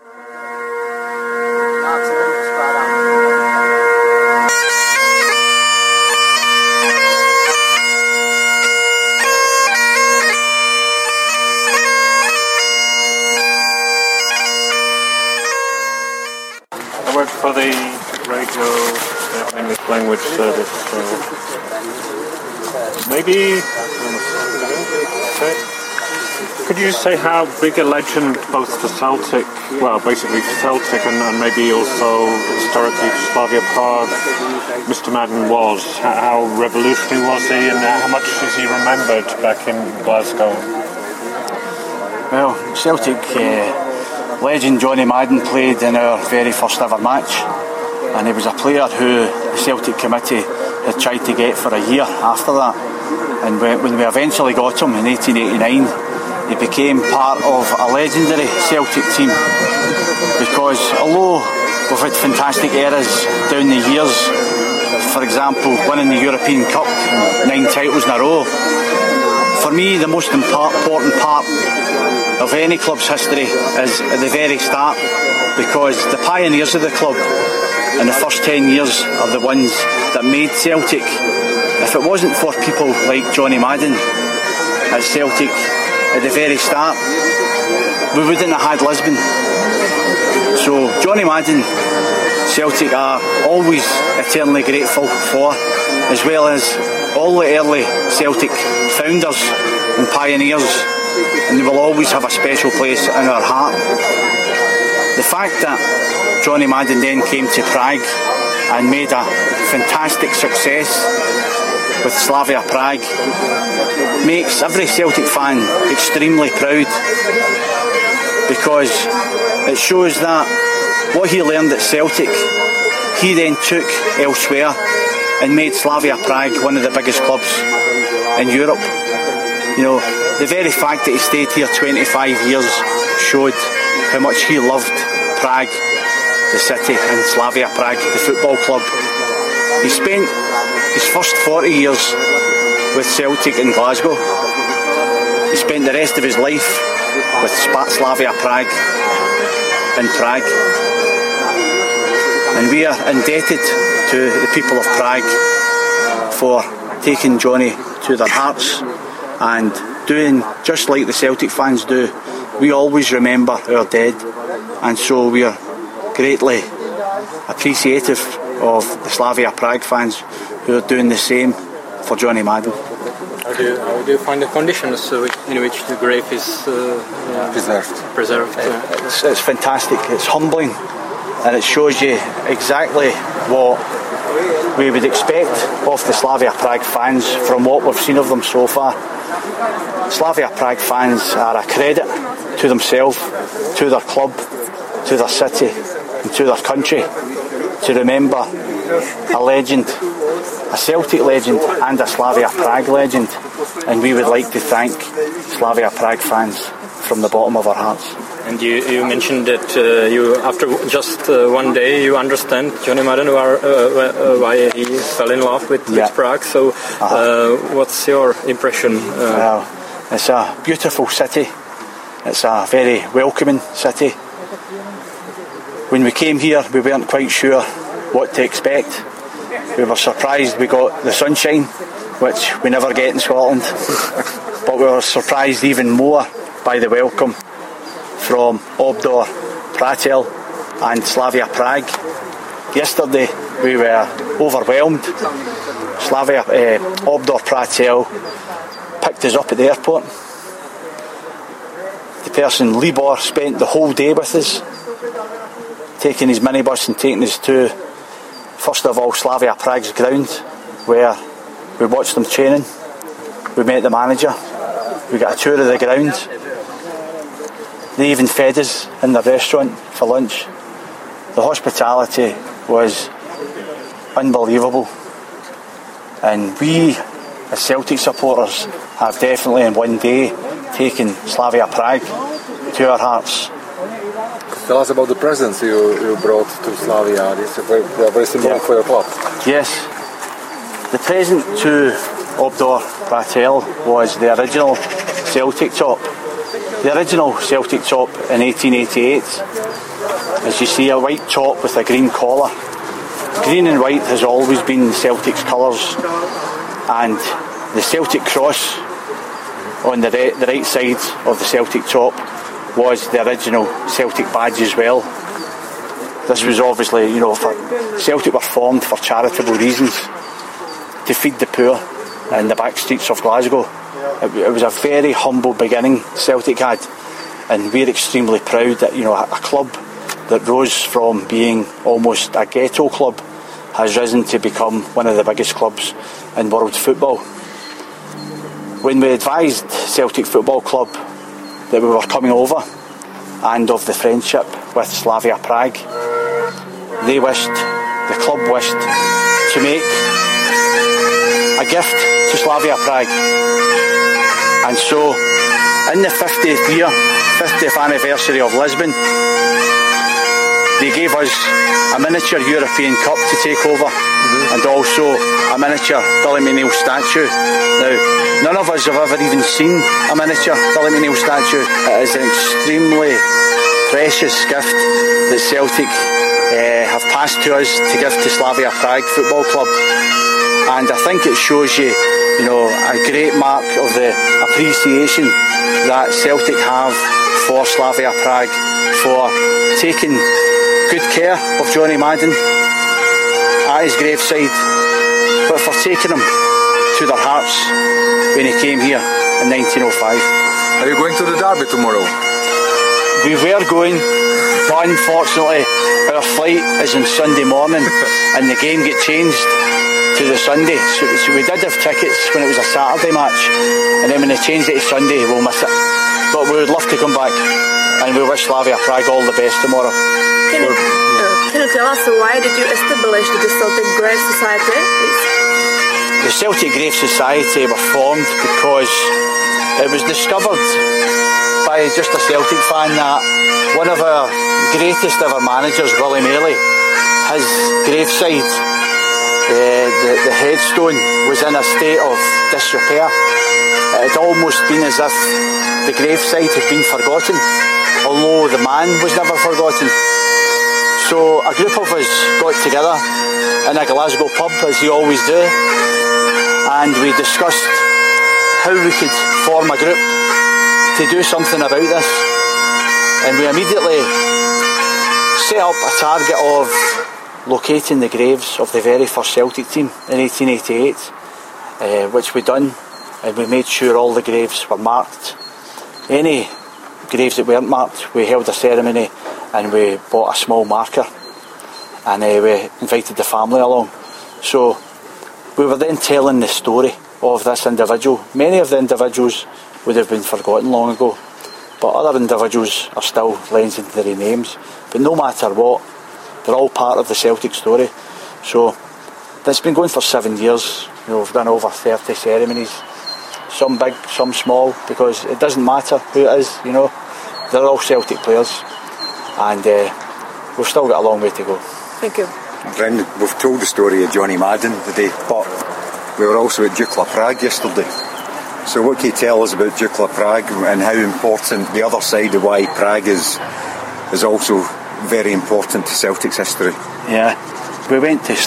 I work for the radio English language service, so maybe could you say how big a legend both for Celtic, well basically for Celtic and maybe also historically for Slavia Prague, Mr. Madden was? How revolutionary was he and how much is he remembered back in Glasgow? Well, Celtic legend Johnny Madden played in our very first ever match, and he was a player who the Celtic committee had tried to get for a year after that, and when we eventually got him in 1889, he became part of a legendary Celtic team, because although we've had fantastic eras down the years, for example winning the European Cup, 9 titles in a row, for me the most important part of any club's history is at the very start, because the pioneers of the club in the first 10 years are the ones that made Celtic. If it wasn't for people like Johnny Madden at Celtic at the very start, we wouldn't have had Lisbon. So Johnny Madden, Celtic are always eternally grateful for, as well as all the early Celtic founders and pioneers, and they will always have a special place in our heart. The fact that Johnny Madden then came to Prague and made a fantastic success with Slavia Prague makes every Celtic fan extremely proud, because it shows that what he learned at Celtic he then took elsewhere and made Slavia Prague one of the biggest clubs in Europe. You know, the very fact that he stayed here 25 years showed how much he loved Prague, the city, and Slavia Prague, the football club. He spent his first 40 years with Celtic in Glasgow. He spent the rest of his life with Slavia Prague in Prague. And we are indebted to the people of Prague for taking Johnny to their hearts and doing just like the Celtic fans do. We always remember our dead, and so we are greatly appreciative of the Slavia Prague fans who are doing the same for Johnny Madden. How do you find the conditions in which the grave is preserved? It's fantastic, it's humbling, and it shows you exactly what we would expect of the Slavia Prague fans from what we've seen of them so far. Slavia Prague fans are a credit to themselves, to their club, to their city and to their country, to remember a legend, a Celtic legend and a Slavia Prague legend, and we would like to thank Slavia Prague fans from the bottom of our hearts. And you mentioned that you, after just one day, you understand Johnny Madden, why he fell in love with Prague. So, what's your impression? Well, it's a beautiful city. It's a very welcoming city. When we came here, we weren't quite sure what to expect. We were surprised we got the sunshine, which we never get in Scotland. But we were surprised even more by the welcome from Obdor Pratel and Slavia Prague. Yesterday we were overwhelmed. Obdor Pratel picked us up at the airport. The person Libor spent the whole day with us, taking his minibus and taking us to, first of all, Slavia Prague's ground, where we watched them training. We met the manager. We got a tour of the ground. They even fed us in the restaurant for lunch. The hospitality was unbelievable, and we as Celtic supporters have definitely in one day taken Slavia Prague to our hearts. Tell us about the presents you brought to Slavia. This is very symbolic for your club. Yes, the present to Obdor Pratel was the original Celtic top. The original Celtic top in 1888. As you see, a white top with a green collar. Green and white has always been Celtic's colours, and the Celtic cross on the right side of the Celtic top was the original Celtic badge as well. This was obviously, Celtic were formed for charitable reasons, to feed the poor in the back streets of Glasgow. It was a very humble beginning Celtic had, and we're extremely proud that a club that rose from being almost a ghetto club has risen to become one of the biggest clubs in world football. When we advised Celtic Football Club that we were coming over and of the friendship with Slavia Prague, the club wished to make a gift to Slavia Prague. And so, in the 50th anniversary of Lisbon, they gave us a miniature European Cup to take over, and also a miniature Billy McNeill statue. Now, none of us have ever even seen a miniature Billy McNeill statue. It is an extremely precious gift that Celtic have passed to us to give to Slavia Prague Football Club, and I think it shows you, a great mark of the appreciation that Celtic have for Slavia Prague, for taking good care of Johnny Madden at his graveside, but for taking him to their hearts when he came here in 1905. Are you going to the derby tomorrow? We were going, but unfortunately our flight is on Sunday morning and the game get changed to the Sunday, so we did have tickets when it was a Saturday match, and then when they changed it to Sunday we'll miss it, but we would love to come back, and we wish Slavia Prague all the best tomorrow. Can you tell us why did you establish the Celtic Grave Society, please? The Celtic Grave Society were formed because it was discovered by just a Celtic fan that one of our greatest ever managers, Willie Maley, his graveside, the headstone was in a state of disrepair. It had almost been as if the graveside had been forgotten, although the man was never forgotten. So a group of us got together in a Glasgow pub, as you always do, and we discussed how we could form a group to do something about this, and we immediately set up a target of locating the graves of the very first Celtic team in 1888, which we done, and we made sure all the graves were marked. Any graves that weren't marked, we held a ceremony and we bought a small marker, and we invited the family along. So we were then telling the story of this individual. Many of the individuals would have been forgotten long ago, but other individuals are still legendary names. But no matter what, they're all part of the Celtic story. So it's been going for 7 years. We've done over 30 ceremonies, some big, some small, because it doesn't matter who it is, they're all Celtic players, and we've still got a long way to go. Thank you. Brendan, we've told the story of Johnny Madden today, but we were also at Dukla Prague yesterday. So what can you tell us about Dukla Prague and how important the other side of why Prague is also very important to Celtic's history? Yeah, we went to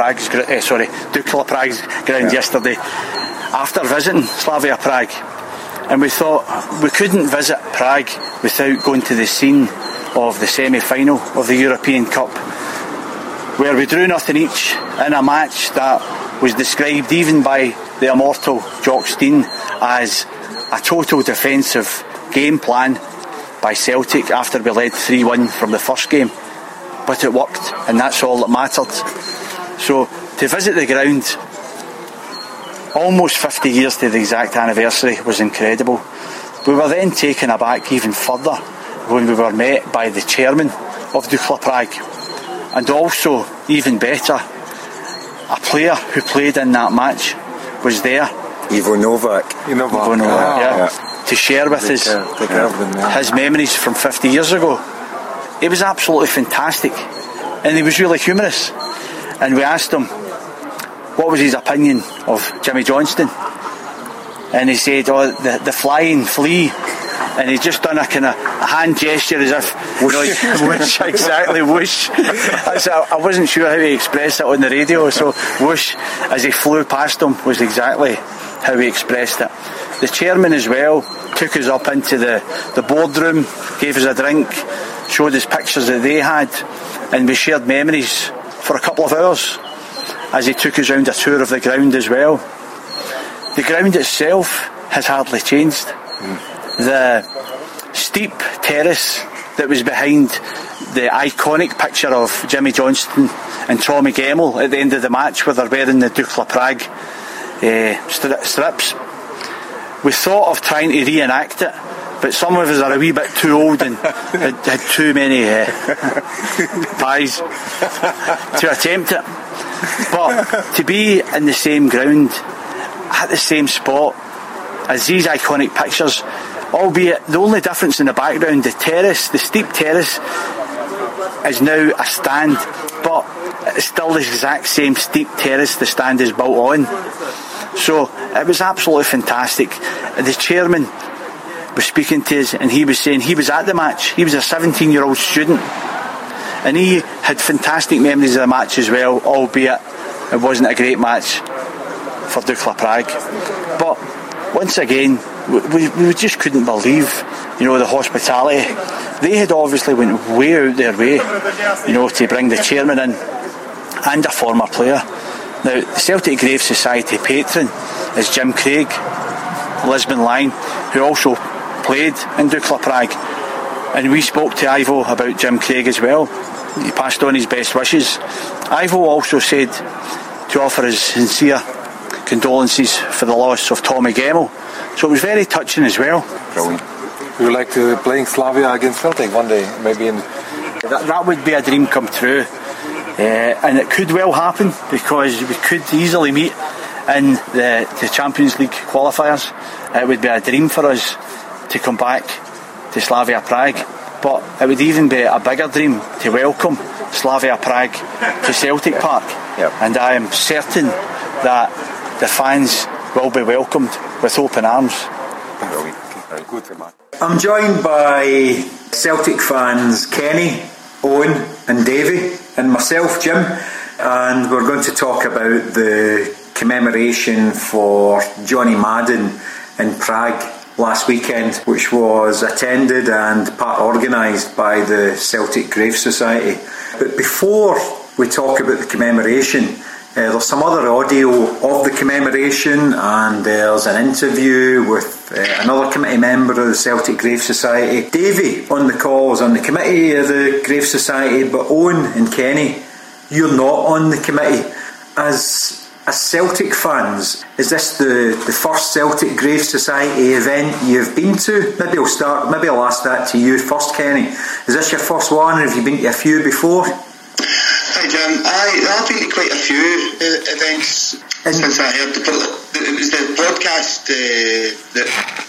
Dukla Prague's ground yesterday after visiting Slavia Prague, and we thought we couldn't visit Prague without going to the scene of the semi-final of the European Cup, where we drew nothing each in a match that was described even by the immortal Jock Stein as a total defensive game plan by Celtic after we led 3-1 from the first game. But it worked, and that's all that mattered. So to visit the ground almost 50 years to the exact anniversary was incredible. We were then taken aback even further when we were met by the chairman of Dukla Prague, And also, even better, a player who played in that match was there. Ivo Novak. To share with us his memories from 50 years ago. He was absolutely fantastic, and he was really humorous. And we asked him what was his opinion of Jimmy Johnston, and he said, the flying flea. And he just done a kind of hand gesture as if whoosh, exactly, whoosh. I wasn't sure how he expressed it on the radio, so whoosh as he flew past him was exactly how he expressed it. The chairman as well took us up into the boardroom, gave us a drink, showed us pictures that they had, and we shared memories for a couple of hours as he took us round a tour of the ground as well. The ground itself has hardly changed. The steep terrace that was behind the iconic picture of Jimmy Johnston and Tommy Gemmell at the end of the match where they're wearing the Dukla Prague strips. We thought of trying to reenact it, but some of us are a wee bit too old and had too many pies to attempt it. But to be in the same ground at the same spot as these iconic pictures, albeit the only difference in the background, the steep terrace is now a stand, but it's still the exact same steep terrace the stand is built on. So it was absolutely fantastic. The chairman was speaking to us, and he was saying he was at the match. He was a 17-year-old student, and he had fantastic memories of the match as well, albeit it wasn't a great match for Dukla Prague. But once again, we just couldn't believe, the hospitality. They had obviously went way out their way, to bring the chairman in and a former player. Now, the Celtic Grave Society patron is Jim Craig, Lisbon Lion, who also played in Dukla Prague. And we spoke to Ivo about Jim Craig as well. He passed on his best wishes. Ivo also said to offer his sincere condolences for the loss of Tommy Gemmell. So it was very touching as well. Brilliant. We would like to playing Slavia against Celtic one day, maybe in... That would be a dream come true. And it could well happen, because we could easily meet in the Champions League qualifiers. It would be a dream for us to come back to Slavia Prague, but it would even be a bigger dream to welcome Slavia Prague to Celtic Park. Yep. And I am certain that the fans will be welcomed with open arms. Very good for Matt. I'm joined by Celtic fans Kenny, Owen and Davy, and myself, Jim, and we're going to talk about the commemoration for Johnny Madden in Prague last weekend, which was attended and part organised by the Celtic Grave Society. But before we talk about the commemoration, there's some other audio of the commemoration, and there's an interview with another committee member of the Celtic Grave Society. Davy on the call is on the committee of the Grave Society, but Owen and Kenny, you're not on the committee. As Celtic fans, is this the first Celtic Grave Society event you've been to? Maybe I'll ask that to you first, Kenny. Is this your first one, or have you been to a few before? Hi Jim, I've been to quite a few events since I heard it was the podcast that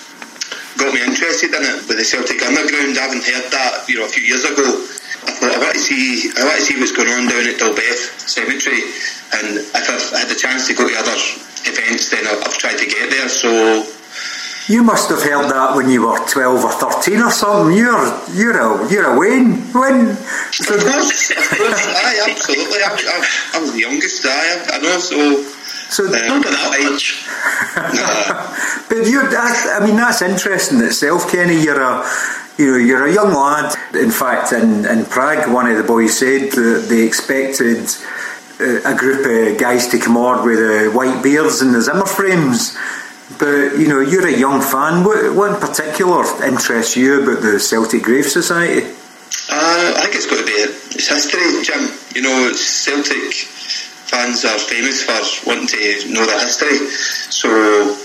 got me interested in it, with the Celtic Underground. I haven't heard that a few years ago. I thought I want to see what's going on down at Dalbeth Cemetery, and if I've had the chance to go to other events, then I've tried to get there. So you must have heard that when you were 12 or 13 or something. You're a Wayne. Of course, aye, absolutely. I was the youngest. I know. So not at that age. But that's interesting itself, Kenny. You're a young lad. In fact, in Prague, one of the boys said that they expected a group of guys to come on with the white beards and the Zimmer frames. But you're a young fan. What in particular interests you about the Celtic Grave Society? I think it's got to be its history, Jim. Celtic fans are famous for wanting to know their history, so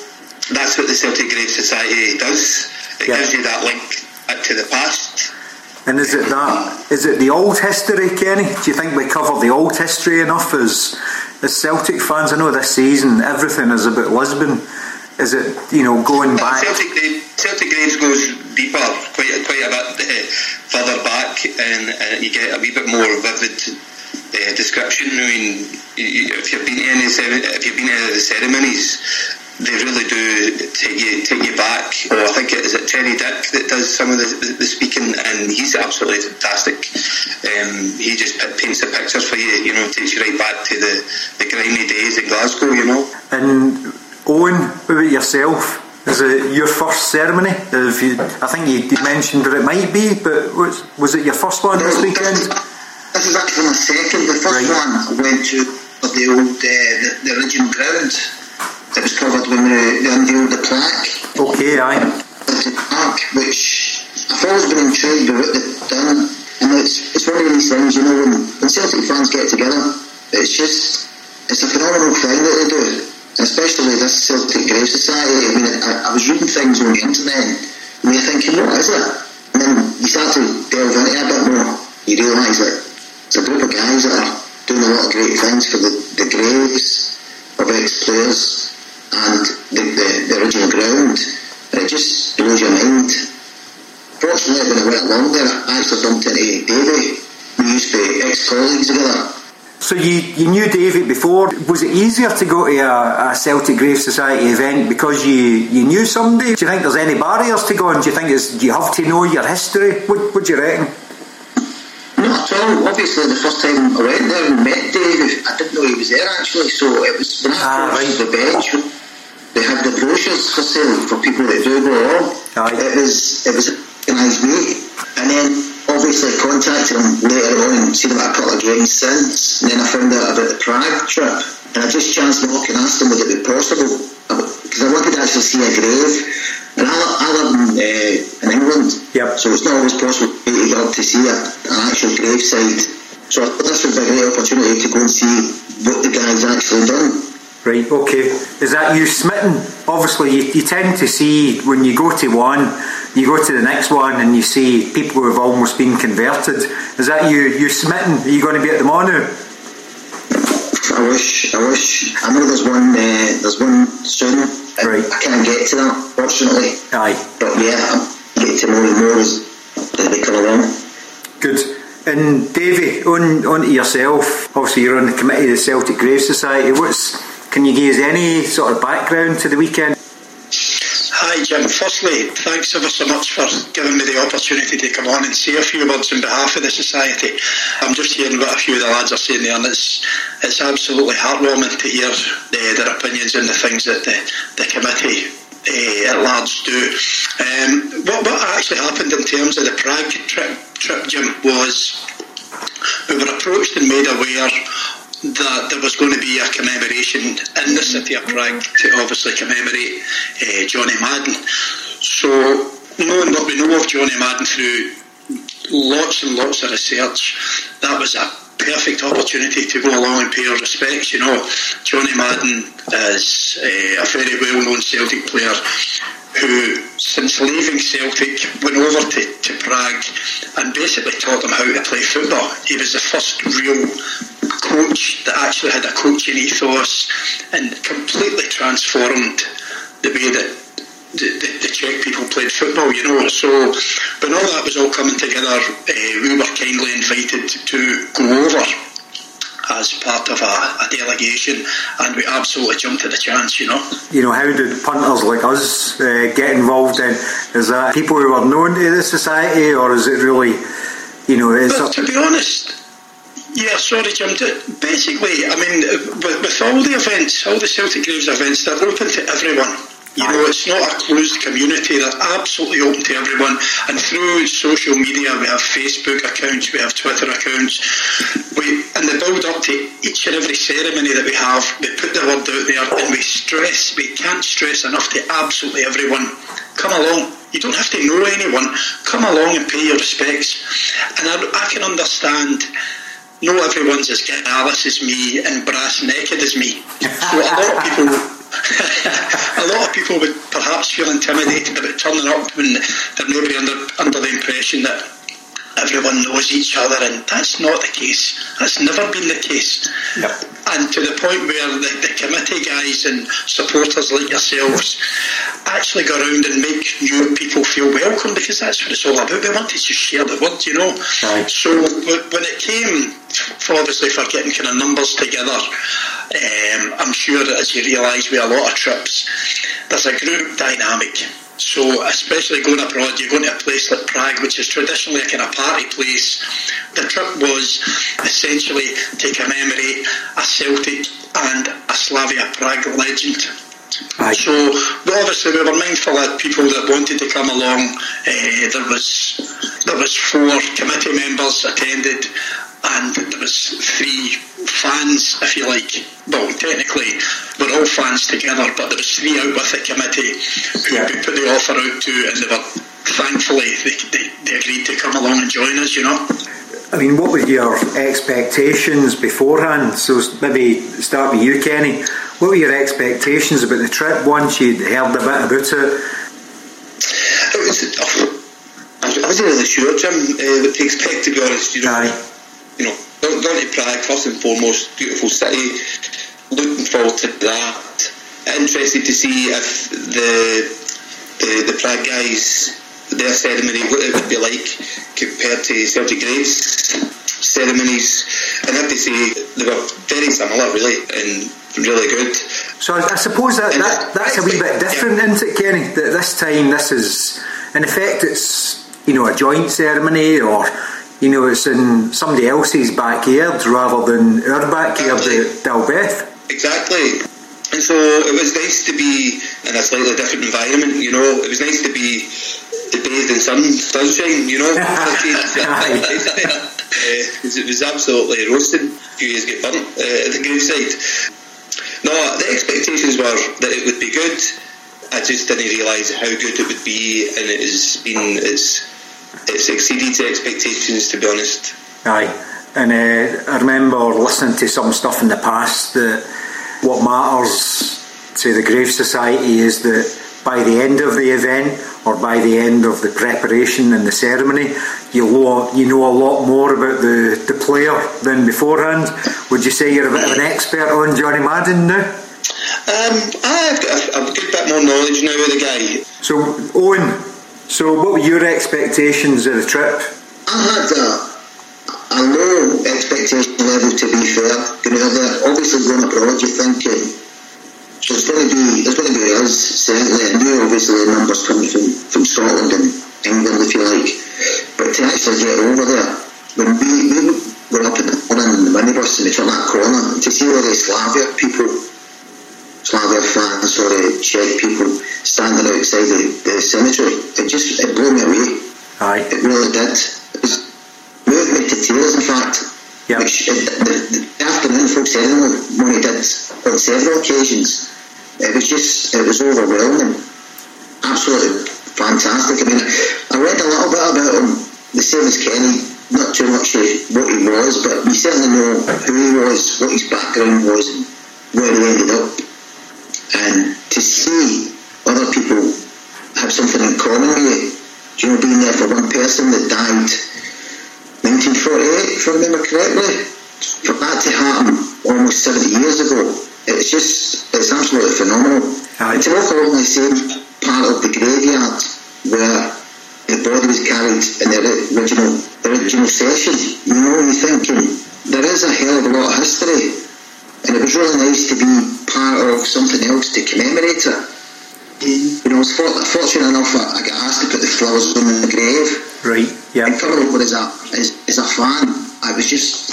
that's what the Celtic Grave Society does. It gives you that link to the past, And is it the old history, Kenny? Do you think we cover the old history enough as Celtic fans? I know this season everything is about Lisbon. Is it, going back? Celtic Graves goes deeper, quite a bit further back, and you get a wee bit more vivid description. I mean, if you've been to any of the ceremonies, they really do take you back. I think is it Terry Dick that does some of the speaking, and he's absolutely fantastic. He just paints the pictures for you, takes you right back to the grimy days in Glasgow, And Owen, what about yourself? Is it your first ceremony? I think you mentioned that it might be, but was it your first one this weekend? This is actually my second. The first one I went to the old the original ground. It was covered when they unveiled the plaque. Okay, aye. The plaque, which I've always been intrigued by what they've done, and it's one of these things, when Celtic fans get together, it's a phenomenal thing that they do, and especially this Celtic Grave Society. I mean, I was reading things on the internet, and you're thinking, what is it? And then you start to delve into it a bit more. You realise that it's a group of guys that are doing a lot of great things for the graves of ex-players and the original ground, and it just blows your mind. Fortunately, when I went along there, I actually bumped into Davey. We used to be ex-colleagues together. So you knew Davey before. Was it easier to go to a Celtic Grave Society event because you knew somebody? Do you think there's any barriers to going? Do you think do you have to know your history? What do you reckon? Not at all. Obviously, the first time I went there and met Davey, I didn't know he was there actually, so it was when I crossed the bench. They had the brochures for sale for people that do go along. It was recognised me, and then obviously contacted him later on and seen him at a couple of games since. And then I found out about the Prague trip, and I just chanced to walk and asked him would it be possible, because I wanted to actually see a grave. And I live in England, so it's not always possible to go up to see an actual graveside. So I thought this would be a great opportunity to go and see what the guy's actually done. Right, okay. Is that you smitten? Obviously, you tend to see, when you go to one, you go to the next one and you see people who have almost been converted. Is that you smitten? Are you going to be at them all now? I wish. I know there's one soon. Right. I can't get to that, fortunately. Aye. But yeah, I'm getting to more and more as they come along. Good. And Davey, on to yourself. Obviously, you're on the committee of the Celtic Grave Society. Can you give us any sort of background to the weekend? Hi Jim, firstly thanks ever so much for giving me the opportunity to come on and say a few words on behalf of the Society. I'm just hearing what a few of the lads are saying there, and it's absolutely heartwarming to hear their opinions on the things that the committee at large do. What actually happened in terms of the Prague trip, Jim, was we were approached and made aware that there was going to be a commemoration in the city of Prague to obviously commemorate Johnny Madden. So, knowing what we know of Johnny Madden through lots and lots of research, that was a perfect opportunity to go along and pay our respects. Johnny Madden is a very well-known Celtic player who, since leaving Celtic, went over to Prague and basically taught them how to play football. He was the first real coach that actually had a coaching ethos and completely transformed the way that the Czech people played football, So when all that was all coming together, we were kindly invited to go over as part of a delegation, and we absolutely jumped at the chance, How did punters like us get involved in? Is that people who are known to the Society, or is it really, to be honest, yeah, sorry Jim, basically, I mean, with all the events, all the Celtic Graves events, they're open to everyone. It's not a closed community, they're absolutely open to everyone. And through social media, we have Facebook accounts, we have Twitter accounts. In the build up to each and every ceremony that we have, we put the word out there, and we can't stress enough to absolutely everyone, come along. You don't have to know anyone, come along and pay your respects. And I can understand, not everyone's as gallus as me and brass naked as me. So a lot of people would perhaps feel intimidated about turning up when they're maybe under the impression that everyone knows each other, and that's not the case. That's never been the case. Yep. And to the point where the committee guys and supporters like yourselves actually go around and make new people feel welcome, because that's what it's all about. We want to just share the word, you know. Right. So when it came, for getting kind of numbers together, I'm sure that as you realise with a lot of trips, there's a group dynamic. So especially going abroad, you're going to a place like Prague, which is traditionally a kind of party place. The trip was essentially to commemorate a Celtic and a Slavia Prague legend. Aye. So obviously we were mindful of people that wanted to come along. There was 4 committee members attended, and there was 3 fans, if you like. Well, technically we're all fans together, but there was 3 out with the committee who we put the offer out to, and they were thankfully they agreed to come along and join us, you know. I mean, what were your expectations beforehand? So maybe start with you, Kenny. What were your expectations about the trip once you'd heard a bit about it? I wasn't really sure, Jim, what to expect, to be honest. You know, going to Prague, first and foremost, beautiful city. Looking forward to that. Interested to see if the Prague guys, their ceremony, what it would be like compared to Celtic Graves ceremonies. And I have to say they were very similar, really, and really good. So I suppose that's a wee bit different, isn't it, Kenny? That this time, this is, in effect, it's, you know, a joint ceremony, or, you know, it's in somebody else's backyard rather than our backyard at Dalbeth. Exactly. And so it was nice to be in a slightly different environment, you know. It was nice to be bathed in sunshine, you know. It was absolutely roasting. A few years get burnt at the graveside. No, the expectations were that it would be good. I just didn't realise how good it would be, and it's exceeded the expectations, to be honest. Aye, and I remember listening to some stuff in the past that what matters to the Grave Society is that by the end of the event, or by the end of the preparation and the ceremony, you know a lot more about the player than beforehand. Would you say you're a bit of an expert on Johnny Madden now? I've got a good bit more knowledge now of the guy. So, Owen, what were your expectations of the trip? I had a low expectation level, to be fair. You know, obviously going abroad, you're thinking there's going to be us, certainly. I knew obviously the numbers coming from Scotland and England, if you like, but to actually get over there, when we were up in the morning in the minibus and we turned that corner, and to see all the Slavia fans, or the Czech people standing outside the cemetery, it blew me away. Aye. It really did. It moved me to tears, in fact. Yep. Which the afternoon folk ceremony did on several occasions. It was overwhelming. Absolutely fantastic. I mean, I read a little bit about him, the same as Kenny, not too much what he was, but we certainly know who he was, what his background was, and where he ended up. And to see other people have something in common with you, you know, being there for one person that died 1948, if I remember correctly, for that to happen almost 70 years ago, it's absolutely phenomenal. And to walk along the same part of the graveyard where the body was carried in the original session, you know, you're thinking there is a hell of a lot of history, and it was really nice to be part of something else to commemorate it. You know, I was fortunate enough I got asked to put the flowers on the grave. Right. Yeah. And coming over as a fan, I was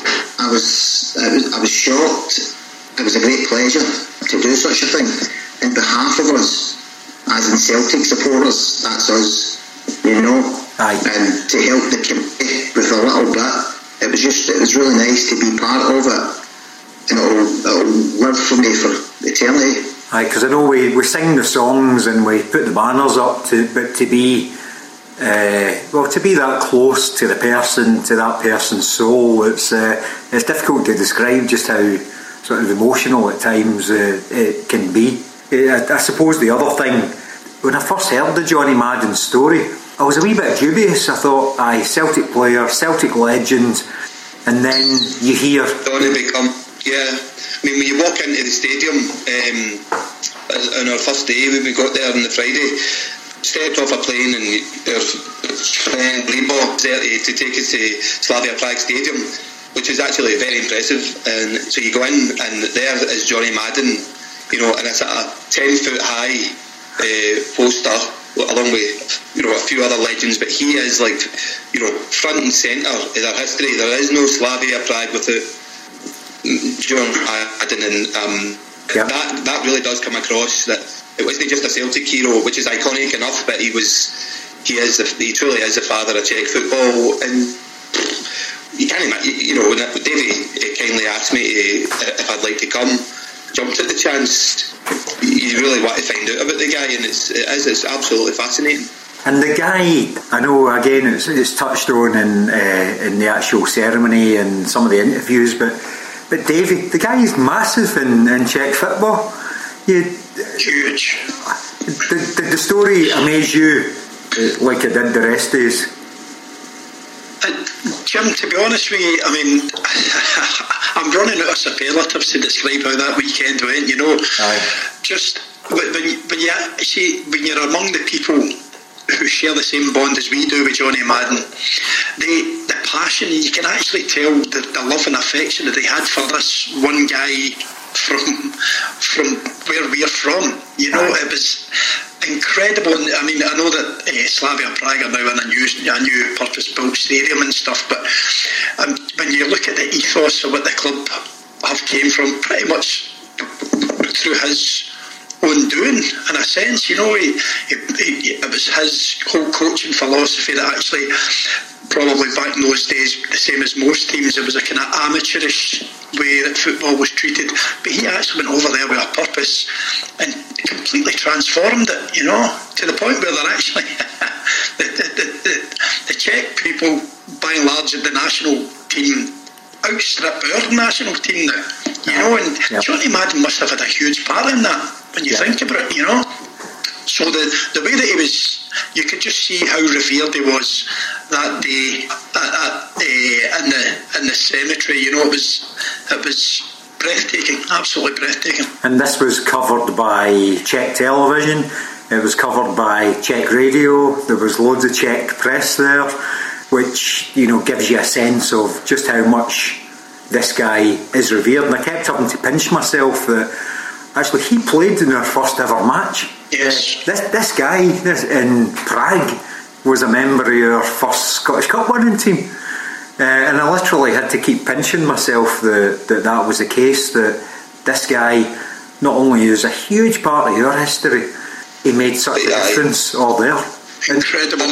shocked. It was a great pleasure to do such a thing in behalf of us, as in Celtic supporters. That's us, you know. Aye. And to help the committee with a little bit, it was really nice to be part of it, and it'll live for me for eternity. Aye, because I know we sing the songs and we put the banners up, but to be that close to the person, to that person's soul, it's difficult to describe just how sort of emotional at times it can be. I suppose the other thing, when I first heard the Johnny Madden story, I was a wee bit dubious. I thought, aye, Celtic player, Celtic legend, and then you hear... Donny become, yeah. I mean, when you walk into the stadium on our first day, when we got there on the Friday, stepped off a plane and our friend Lebo to take us to Slavia Prague Stadium, which is actually very impressive. And so you go in and there is Johnny Madden, you know, and it's at a 10-foot high poster along with, you know, a few other legends, but he is like, you know, front and centre in our history. There is no Slavia Prague without John Madden, and that really does come across that it wasn't just a Celtic hero, which is iconic enough, but he truly is the father of Czech football. And you can't imagine, you know, when Davey kindly asked me if I'd like to come, jumped at the chance. You really want to find out about the guy, and it's absolutely fascinating. And the guy, I know again it's touched on in the actual ceremony and some of the interviews, but Davey, the guy is massive in Czech football. Huge. Did the story amaze you like it did the rest of us? Jim, to be honest with you, I mean, I'm running out of superlatives to describe how that weekend went, you know. Aye. Just when you're among the people who share the same bond as we do with Johnny Madden, the passion, you can actually tell the love and affection that they had for this one guy from where we're from. You know, it was incredible. I mean, I know that Slavia Prague are now in a new purpose-built stadium and stuff, but when you look at the ethos of what the club have came from, pretty much through his own doing, in a sense, you know, it was his whole coaching philosophy that actually, probably back in those days, the same as most teams, it was a kind of amateurish way that football was treated, but he actually went over there with a purpose and completely transformed it, you know, to the point where they're actually the Czech people, by and large, the national team outstrip our national team now, you know, and Johnny Madden must have had a huge part in that when you think about it, you know. So the way that he was, you could just see how revered he was that day in the cemetery. You know, it was breathtaking, absolutely breathtaking. And this was covered by Czech television. It was covered by Czech radio. There was loads of Czech press there, which, you know, gives you a sense of just how much this guy is revered. And I kept having to pinch myself that actually he played in our first ever match. Yes. This guy in Prague was a member of our first Scottish Cup winning team. And I literally had to keep pinching myself that was the case, that this guy not only is a huge part of your history, he made such a difference all there. Incredible.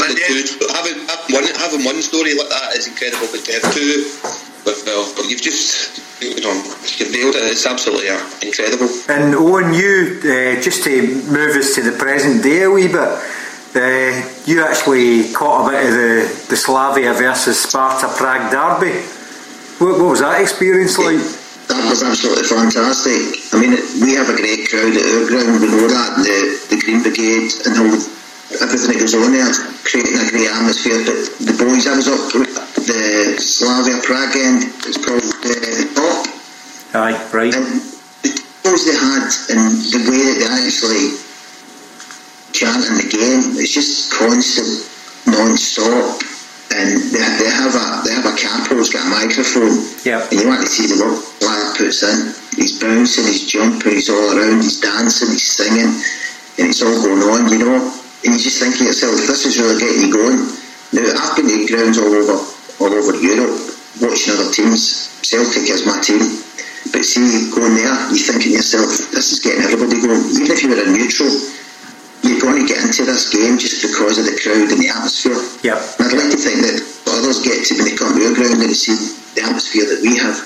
Having one story like that is incredible, but to have two, well, you've just, you know, you've nailed it. It's absolutely incredible. And Owen, you just to move us to the present day a wee bit, you actually caught a bit of the Slavia versus Sparta Prague derby. What was that experience like? That was absolutely fantastic. I mean, we have a great crowd at our ground. We know that, the Green Brigade and everything that goes on there, creating a great atmosphere. But the boys, I was up with the Slavia Prague end, it's called the Top. Aye, right. And the goals they had and the way that they actually chanting the game, it's just constant, non-stop. And they have a capo who's got a microphone. Yeah. And you want to see the work lad puts in. He's bouncing, he's jumping, he's all around, he's dancing, he's singing, and it's all going on, you know. And you just think to yourself, this is really getting you going. Now, I've been to grounds all over Europe, watching other teams. Celtic is my team. But see, going there, you think to yourself, this is getting everybody going. Even if you were a neutral, you're going to get into this game just because of the crowd and the atmosphere. Yeah. And I'd like to think that others get to when they come to our ground and see the atmosphere that we have.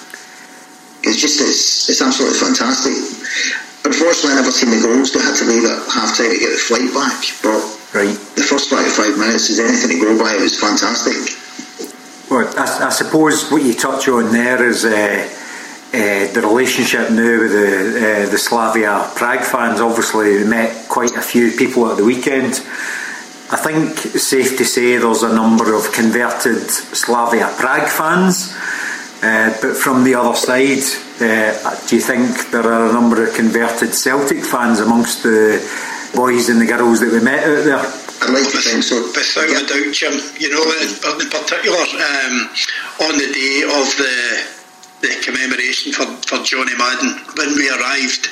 It's absolutely fantastic. Unfortunately, I never seen the goals. They had to leave at half time to get the flight back. But the first 5 minutes is anything to go by. It was fantastic. Well, I suppose what you touch on there is the relationship now with the Slavia Prague fans. Obviously, we met quite a few people at the weekend. I think it's safe to say there's a number of converted Slavia Prague fans, but from the other side, do you think there are a number of converted Celtic fans amongst the boys and the girls that we met out there? I'd like to think so. Without a doubt, Jim. You know, in particular, on the day of the commemoration for Johnny Madden, when we arrived,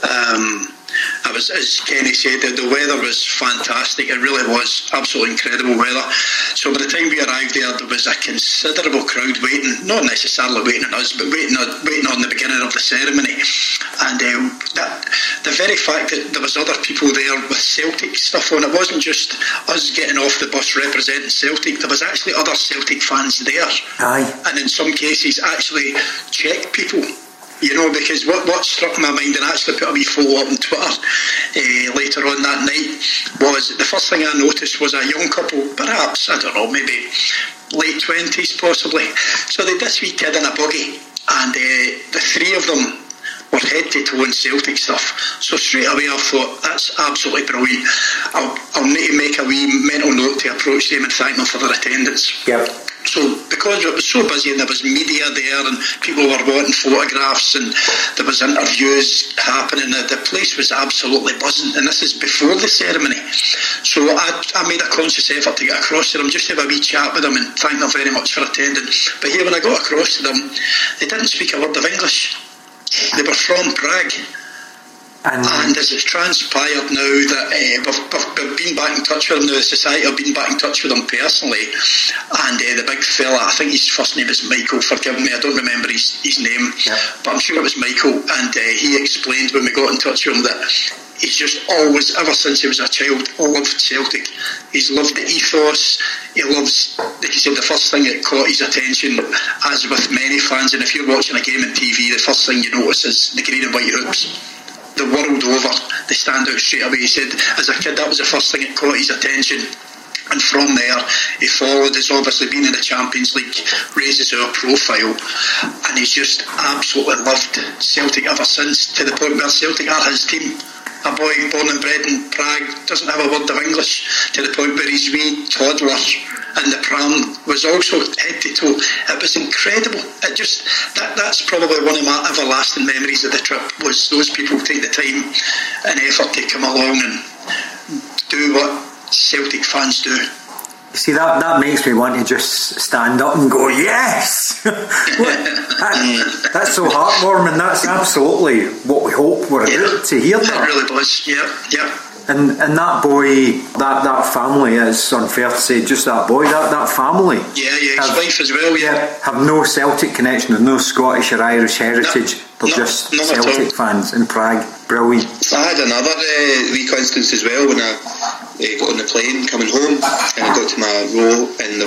I was, as Kenny said, the weather was fantastic. It really was absolutely incredible weather. So by the time we arrived there was a considerable crowd waiting, not necessarily waiting on us, but waiting on the beginning of the ceremony. And the very fact that there was other people there with Celtic stuff on, it wasn't just us getting off the bus representing Celtic, there was actually other Celtic fans there. Aye. And in some cases actually Czech people. You know, because what struck my mind, and actually put a wee photo up on Twitter later on that night, was the first thing I noticed was a young couple, perhaps, I don't know, maybe late 20s possibly. So they had this wee kid in a buggy, and the three of them were head to toe in Celtic stuff. So straight away I thought, that's absolutely brilliant. I'll need to make a wee mental note to approach them and thank them for their attendance. Yep. So because it was so busy and there was media there and people were wanting photographs and there was interviews happening, the place was absolutely buzzing, and this is before the ceremony. So I made a conscious effort to get across to them, just to have a wee chat with them and thank them very much for attending. But here when I got across to them, they didn't speak a word of English. They were from Prague. And as it's transpired now that we've been back in touch with them, the society have been back in touch with them personally, and the big fella, I think his first name is Michael, forgive me, I don't remember his name, but I'm sure it was Michael, and he explained when we got in touch with him that he's just always, ever since he was a child, loved Celtic. He's loved the ethos, he loves, like he said, the first thing that caught his attention, as with many fans, and if you're watching a game on TV, the first thing you notice is the green and white hoops. The world over, they stand out straight away. He said, as a kid, that was the first thing that caught his attention. And from there, he followed. He's obviously been in the Champions League, raises our profile, and he's just absolutely loved Celtic ever since, to the point where Celtic are his team. A boy born and bred in Prague doesn't have a word of English, to the point where his wee toddler in the pram was also head to toe. It was incredible. It just that's probably one of my everlasting memories of the trip, was those people take the time and effort to come along and do what Celtic fans do. You see, that makes me want to just stand up and go, yes! That's so heartwarming. That's absolutely what we hope we're about to hear that. It really was, yeah. And that boy, that family, it's unfair to say just that boy, that family. Yeah, his wife as well, have no Celtic connection, there's no Scottish or Irish heritage. They're just Celtic fans in Prague. Brilliant. I had another wee coincidence as well when I got on the plane coming home, and I got to my row, and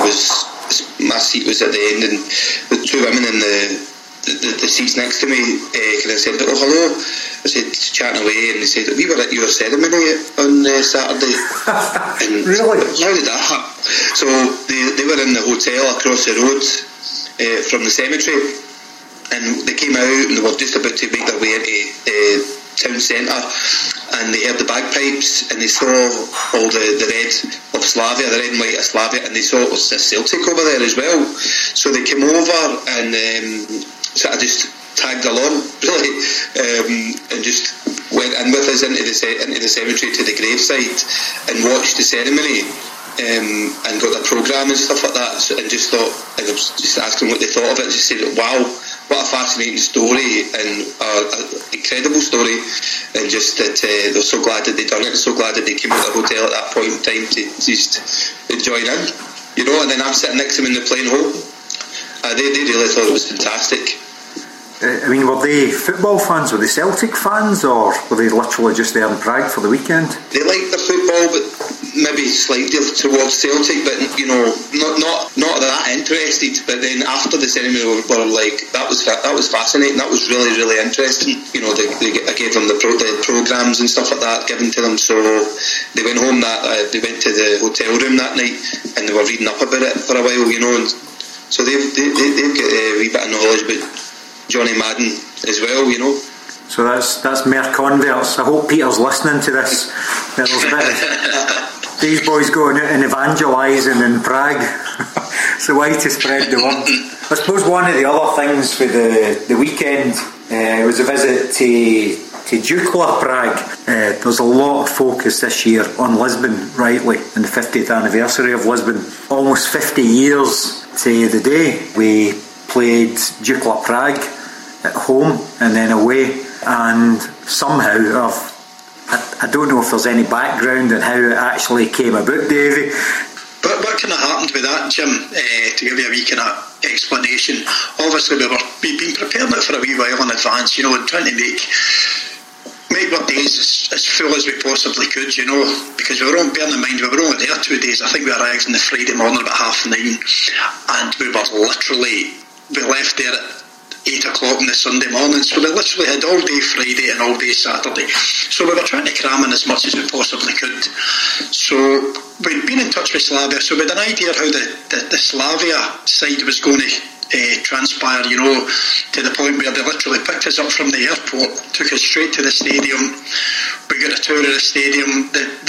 my seat was at the end, and the two women in the seats next to me kind of said, oh hello. I said, chatting away, and they said, we were at your ceremony on Saturday. And really? How did that happen? So they were in the hotel across the road from the cemetery, and they came out and they were just about to make their way into town centre, and they heard the bagpipes, and they saw all the red of Slavia, the red and white of Slavia, and they saw it was a Celtic over there as well. So they came over and sort of just tagged along, really, and just went in with us into the cemetery to the gravesite and watched the ceremony, and got the programme and stuff like that, and just thought, and I was just asking what they thought of it, just said, wow, what a fascinating story, and an incredible story, and just that they're so glad that they done it, so glad that they came out of the hotel at that point in time to just join in, you know. And then I'm sitting next to them in the plane home. They really thought it was fantastic. I mean, were they football fans? Were they Celtic fans, or were they literally just there in Prague for the weekend? They liked the football, but maybe slightly towards Celtic, but you know, not that interested. But then after the ceremony, we were like, that was fascinating. That was really, really interesting. You know, I gave them the programs and stuff like that given to them. So they went home they went to the hotel room that night, and they were reading up about it for a while. You know, and so they've got a wee bit of knowledge about Johnny Madden as well, you know. So that's mere converts. I hope Peter's listening to this. These boys going out and evangelising in Prague. It's the way to spread the word. I suppose one of the other things for the weekend was a visit to Dukla Prague. There's a lot of focus this year on Lisbon, rightly, and the 50th anniversary of Lisbon. Almost 50 years to the day we played Dukla Prague at home and then away, and somehow I don't know if there's any background on how it actually came about, Davy. But what kind of happened with that, Jim? To give you a wee kind of explanation, obviously we've been preparing it for a wee while in advance, you know, and trying to make our days as full as we possibly could, you know, because we were on, bearing in mind, we were only there 2 days. I think we arrived on the Friday morning about 9:30, and we left there at 8 o'clock on the Sunday morning, so we literally had all day Friday and all day Saturday. So we were trying to cram in as much as we possibly could. So we'd been in touch with Slavia, so we had an idea how the Slavia side was going to transpire, you know, to the point where they literally picked us up from the airport, took us straight to the stadium. We got a tour of the stadium.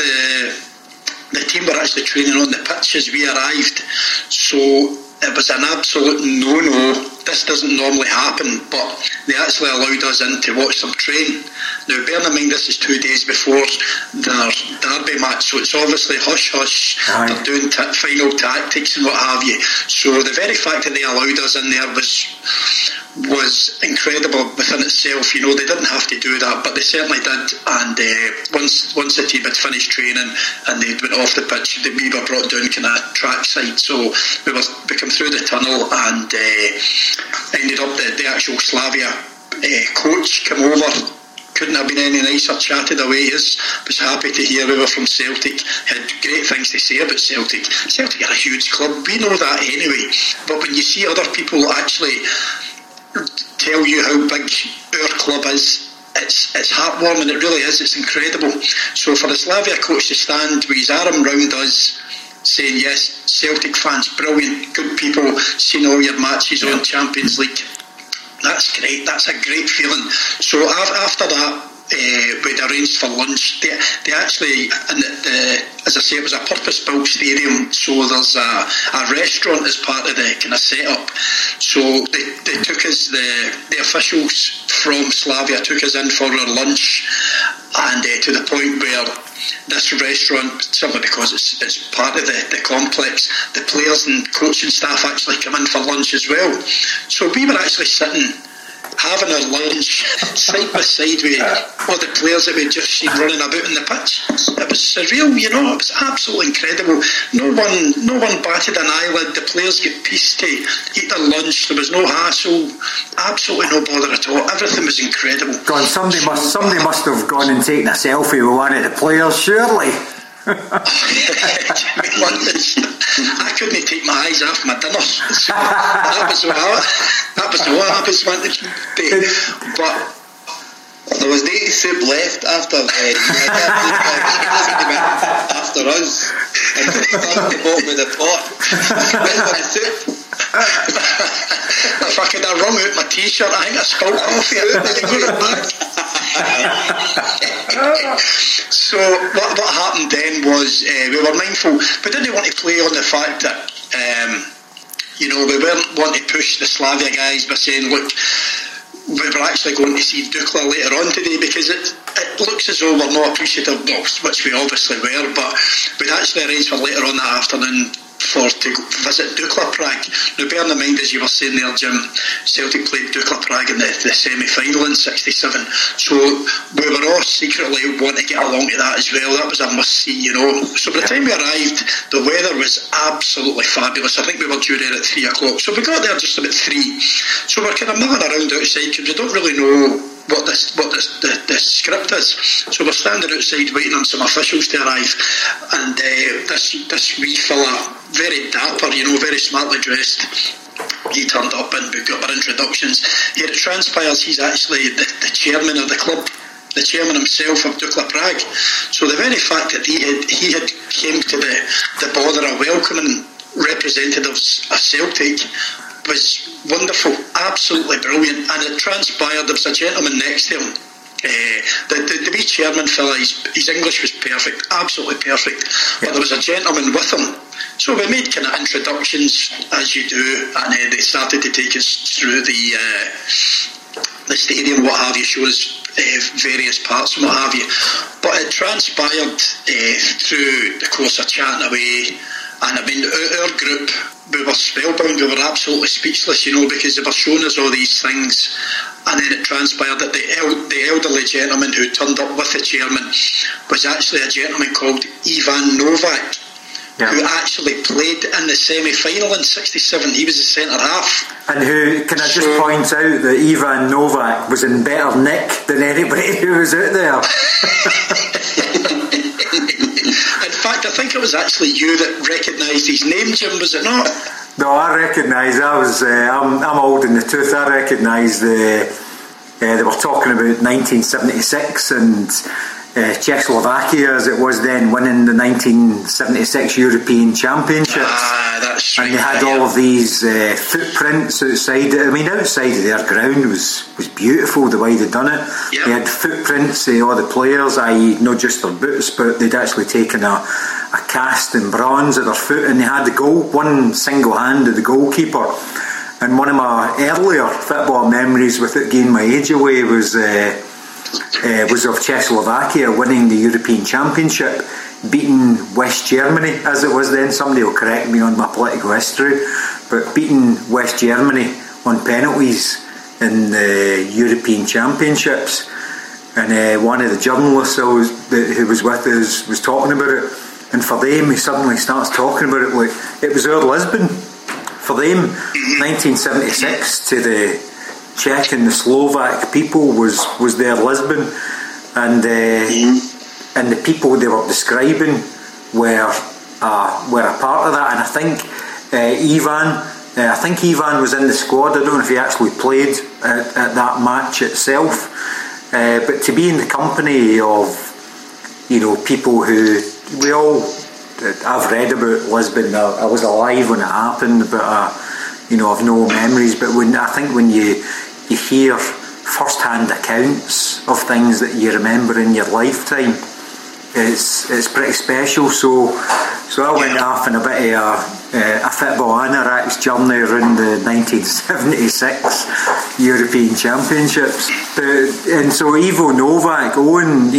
The team were actually training on the pitch as we arrived, so it was an absolute no-no. This doesn't normally happen, but they actually allowed us in to watch them train. Now, bear in mind, this is 2 days before their derby match, so it's obviously hush-hush. They're doing final tactics and what have you. So the very fact that they allowed us in there was incredible within itself. You know, they didn't have to do that, but they certainly did. And once the team had finished training and they went off the pitch, we were brought down kind of track side. So we come through the tunnel and ended up the actual Slavia coach came over. Couldn't have been any nicer, chatted away. Was happy to hear we were from Celtic, had great things to say about Celtic. Celtic are a huge club, we know that anyway, but when you see other people actually tell you how big our club is, it's heartwarming. It really is. It's incredible. So for the Slavia coach to stand with his arm round us saying, yes, Celtic fans, brilliant, good people, seen all your matches on Champions League, that's great. That's a great feeling. So after that, we'd arranged for lunch. They actually, as I say, it was a purpose-built stadium, so there's a restaurant as part of the kind of setup. So they took us, the officials from Slavia took us in for our lunch, and to the point where this restaurant, simply because it's part of the complex, the players and coaching staff actually come in for lunch as well. So we were actually sitting having our lunch side by side with all the players that we'd just seen running about in the pitch. It was surreal, you know. It was absolutely incredible. No one batted an eyelid. The players get peace to eat their lunch. There was no hassle, absolutely no bother at all. Everything was incredible. God, somebody must have gone and taken a selfie with one of the players, surely. I couldn't take my eyes off my dinner. So that was what I was wanting to do. But there was no soup left after after us, and the bottom of the pot. The soup. If I could have wrung out my t-shirt, I think I spilled coffee out and got it back. So what happened then was we were mindful. We didn't want to play on the fact that we weren't wanting to push the Slavia guys by saying, look, we were actually going to see Dukla later on today, because it looks as though we're not appreciative, which we obviously were, but we'd actually arranged for later on that afternoon to visit Dukla Prague. Now, bear in mind, as you were saying there, Jim, Celtic played Dukla Prague in the semi-final in '67, so we were all secretly wanting to get along to that as well. That was a must-see, you know. So by the time we arrived, the weather was absolutely fabulous. I think we were due there at 3 o'clock, so we got there just about 3. So we're kind of milling around outside because we don't really know what the script is. So we're standing outside waiting on some officials to arrive, and this wee fella, very dapper, you know, very smartly dressed, he turned up and we got our introductions. Here it transpires he's actually the chairman of the club, the chairman himself of Dukla Prague. So the very fact that he had came to the bother of welcoming representatives of Celtic was wonderful, absolutely brilliant. And it transpired there was a gentleman next to him The wee chairman fella, his English was perfect, absolutely perfect, but there was a gentleman with him. So we made kind of introductions, as you do, and they started to take us through the stadium, what have you, show us various parts and what have you. But it transpired through the course of chatting away, and I mean, our group, we were spellbound, we were absolutely speechless, because they were showing us all these things, and then it transpired that the elderly gentleman who turned up with the chairman was actually a gentleman called Ivan Novak, who actually played in the semi-final in '67. He was the centre half. And who, can I just point out that Ivan Novak was in better nick than anybody who was out there. In fact, I think it was actually you that recognised his name, Jim, was it not? No, I recognise. I'm old in the tooth. I recognise they were talking about 1976 and Czechoslovakia, as it was then, winning the 1976 European Championships. That's right. And they had all of these footprints outside. I mean, outside of their ground was beautiful, the way they'd done it. Yep. They had footprints of all the players, i.e. not just their boots, but they'd actually taken a cast in bronze at their foot, and they had the goal, one single hand of the goalkeeper. And one of my earlier football memories, without giving my age away, was of Czechoslovakia winning the European Championship, beating West Germany, as it was then. Somebody will correct me on my political history, but beating West Germany on penalties in the European Championships. And one of the journalists who was with us was talking about it, and for them, he suddenly starts talking about it like it was our Lisbon. For them, 1976 to the Czech and the Slovak people was their Lisbon, and the people they were describing were a part of that. And I think Ivan was in the squad. I don't know if he actually played at that match itself, but to be in the company of people who I've read about Lisbon. I was alive when it happened, but I've no memories. But when you hear first-hand accounts of things that you remember in your lifetime, it's pretty special. So I went off on a bit of a football anoraks journey around the 1976 European Championships. And so Ivo Novak, Owen,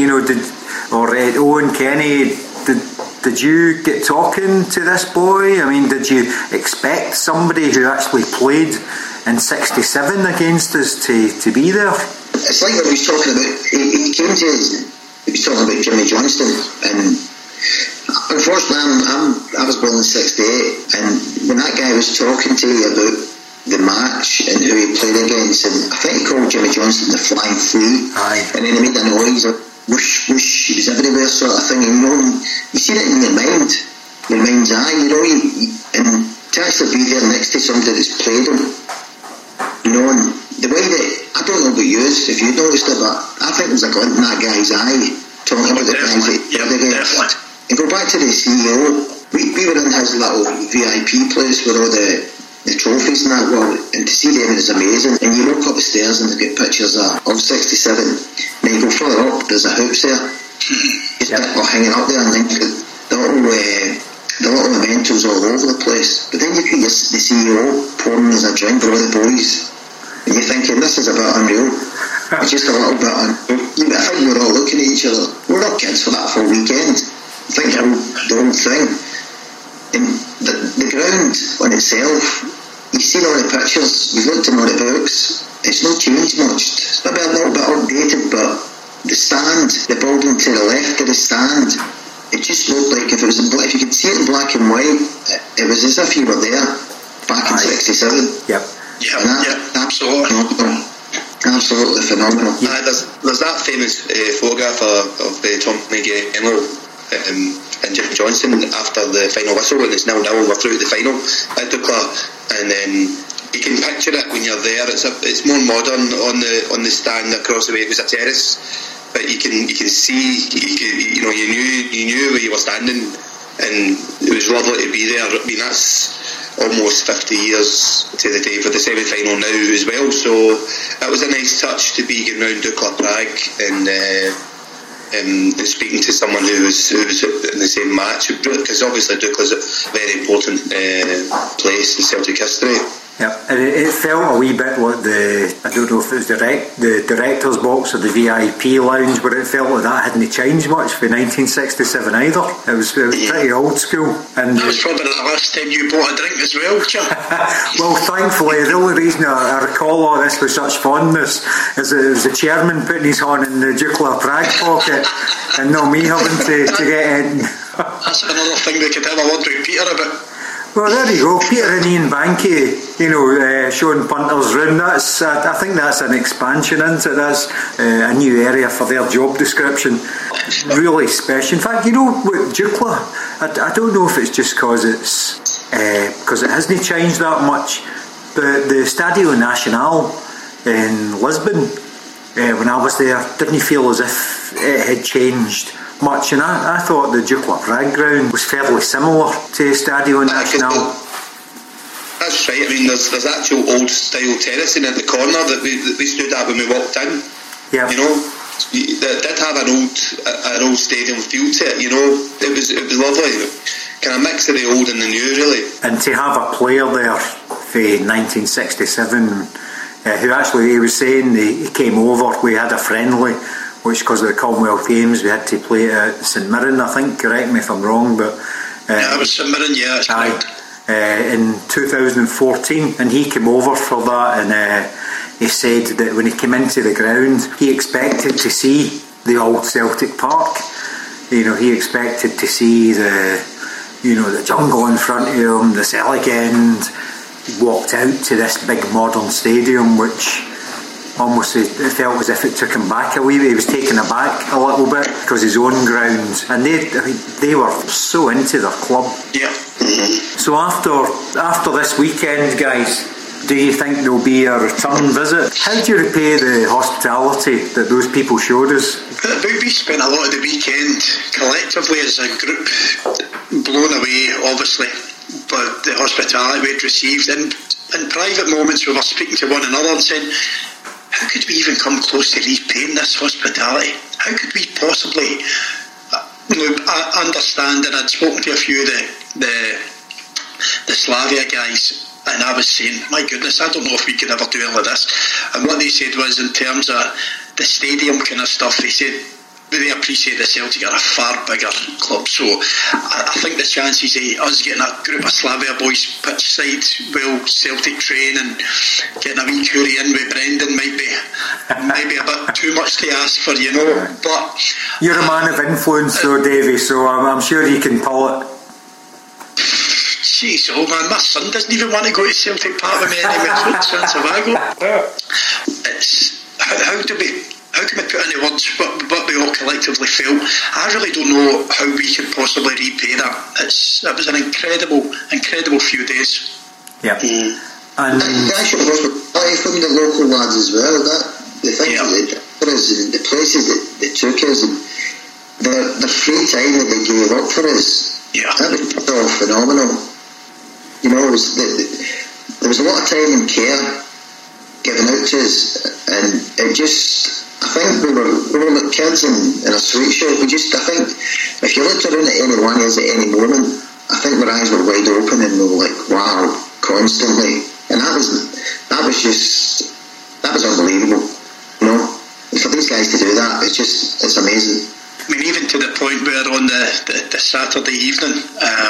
Owen Kenny, did you get talking to this boy? I mean, did you expect somebody who actually played in '67 against us to be there? It's like what he was talking about. He came to us, he was talking about Jimmy Johnston, and unfortunately I was born in '68, and when that guy was talking to you about the match and who he played against, and I think he called Jimmy Johnston the Flying Flea. Aye. And then he made a noise, whoosh, whoosh, he was everywhere sort of thing, you see it in your mind's eye, and to actually be there next to somebody that's played him, and the way that, I don't know about you, if you noticed it, but I think there's a glint in that guy's eye, talking about the guys that he played against. And go back to the CEO, we were in his little VIP place with all the trophies and that, and to see them is amazing. And you walk up the stairs and they get pictures of 67, and then you go further up, there's a hoops there, all hanging up there, and then the little mementos all over the place. But then you get the CEO pouring us a drink for all the boys, and you're thinking, this is a bit unreal. It's just a little bit unreal. I think we're all looking at each other. We're not kids for that full weekend. I think the whole thing. And the ground on itself, you've seen all the pictures, you've looked in all the books, it's not changed much. It's maybe a little bit outdated, but the stand, the building to the left of the stand, it just looked like if you could see it in black and white, it was as if you were there back in '67. Yep. Absolutely. Absolutely phenomenal. There's that famous photograph of Tommy Genlo and Jimmy Johnston after the final whistle, and it's 0-0 and we're through to the final at Dukla, and then you can picture it when you're there. It's more modern on the stand across the way. It was a terrace, but you can see you knew where you were standing, and it was lovely to be there. I mean, almost 50 years to the day for the semi-final now as well. So it was a nice touch to be going round Dukla Prague and speaking to someone who was in the same match, because obviously Dukla's a very important place in Celtic history. Yeah, and it felt a wee bit like I don't know if it was the director's box or the VIP lounge, but it felt like that hadn't changed much for 1967 either. It was pretty old school. And that was probably the last time you bought a drink as well, Jim. Well, thankfully, the only reason I recall all this with such fondness is that it was the chairman putting his hand in the Dukla Prague pocket and not me having to get in. That's another thing we could have a word with Peter about. Well, there you go, Peter and Ian Banky, showing punters round. I think that's an expansion into it. That's a new area for their job description. Really special. In fact, with Dukla, I don't know if it's just because it hasn't changed that much, but the Stadio Nacional in Lisbon, when I was there, didn't feel as if it had changed much, and I thought the Dukla Prague ground was fairly similar to Stadio Nacional. That's right. I mean, there's actual old style terracing at the corner that we stood at when we walked in. Yeah. It did have an old stadium feel to it. It was lovely, kind of mix of the old and the new, really. And to have a player there for 1967, who actually, he was saying he came over. We had a friendly, which because of the Commonwealth Games we had to play at St Mirren, I think, correct me if I'm wrong, but it was St Mirren, yeah, that's correct. In 2014, and he came over for that, and he said that when he came into the ground he expected to see the old Celtic Park. He expected to see the jungle in front of him, the Celtic end. He walked out to this big modern stadium, which almost it felt as if it took him back a wee bit. He was taken aback a little bit because his own ground, and they were so into their club. Yeah. So after this weekend, guys, do you think there'll be a return visit? How do you repay the hospitality that those people showed us? We spent a lot of the weekend collectively as a group blown away, obviously, but the hospitality we'd received. And in private moments we were speaking to one another and saying, how could we even come close to repaying this hospitality? How could we possibly understand? And I'd spoken to a few of the Slavia guys, and I was saying, my goodness, I don't know if we could ever do all of this. And what they said was, in terms of the stadium kind of stuff, they said they appreciate the Celtic are a far bigger club, so I think the chances of us getting a group of Slavia boys pitch side while Celtic train and getting a wee curry in with Brendan might be a bit too much to ask for, but you're a man of influence though, Davy, so I'm sure you can pull it. Jeez, oh man, my son doesn't even want to go to Celtic Park with me anyway, so chance have I got? It's how can we put into words what we all collectively felt? I really don't know how we could possibly repay that. It was an incredible few days. Yeah. And actually from the local lads as well, the things that they did for us, and the places that they took us, and the free time that they gave up for us, that was all phenomenal. There was a lot of time and care given out to us, and it just, I think we were like kids in a sweet shop. I think if you looked around at any one of us at any moment, I think our eyes were wide open and we were like, wow, constantly. And that was unbelievable. And for these guys to do that, it's amazing. I mean, even to the point where on the Saturday evening,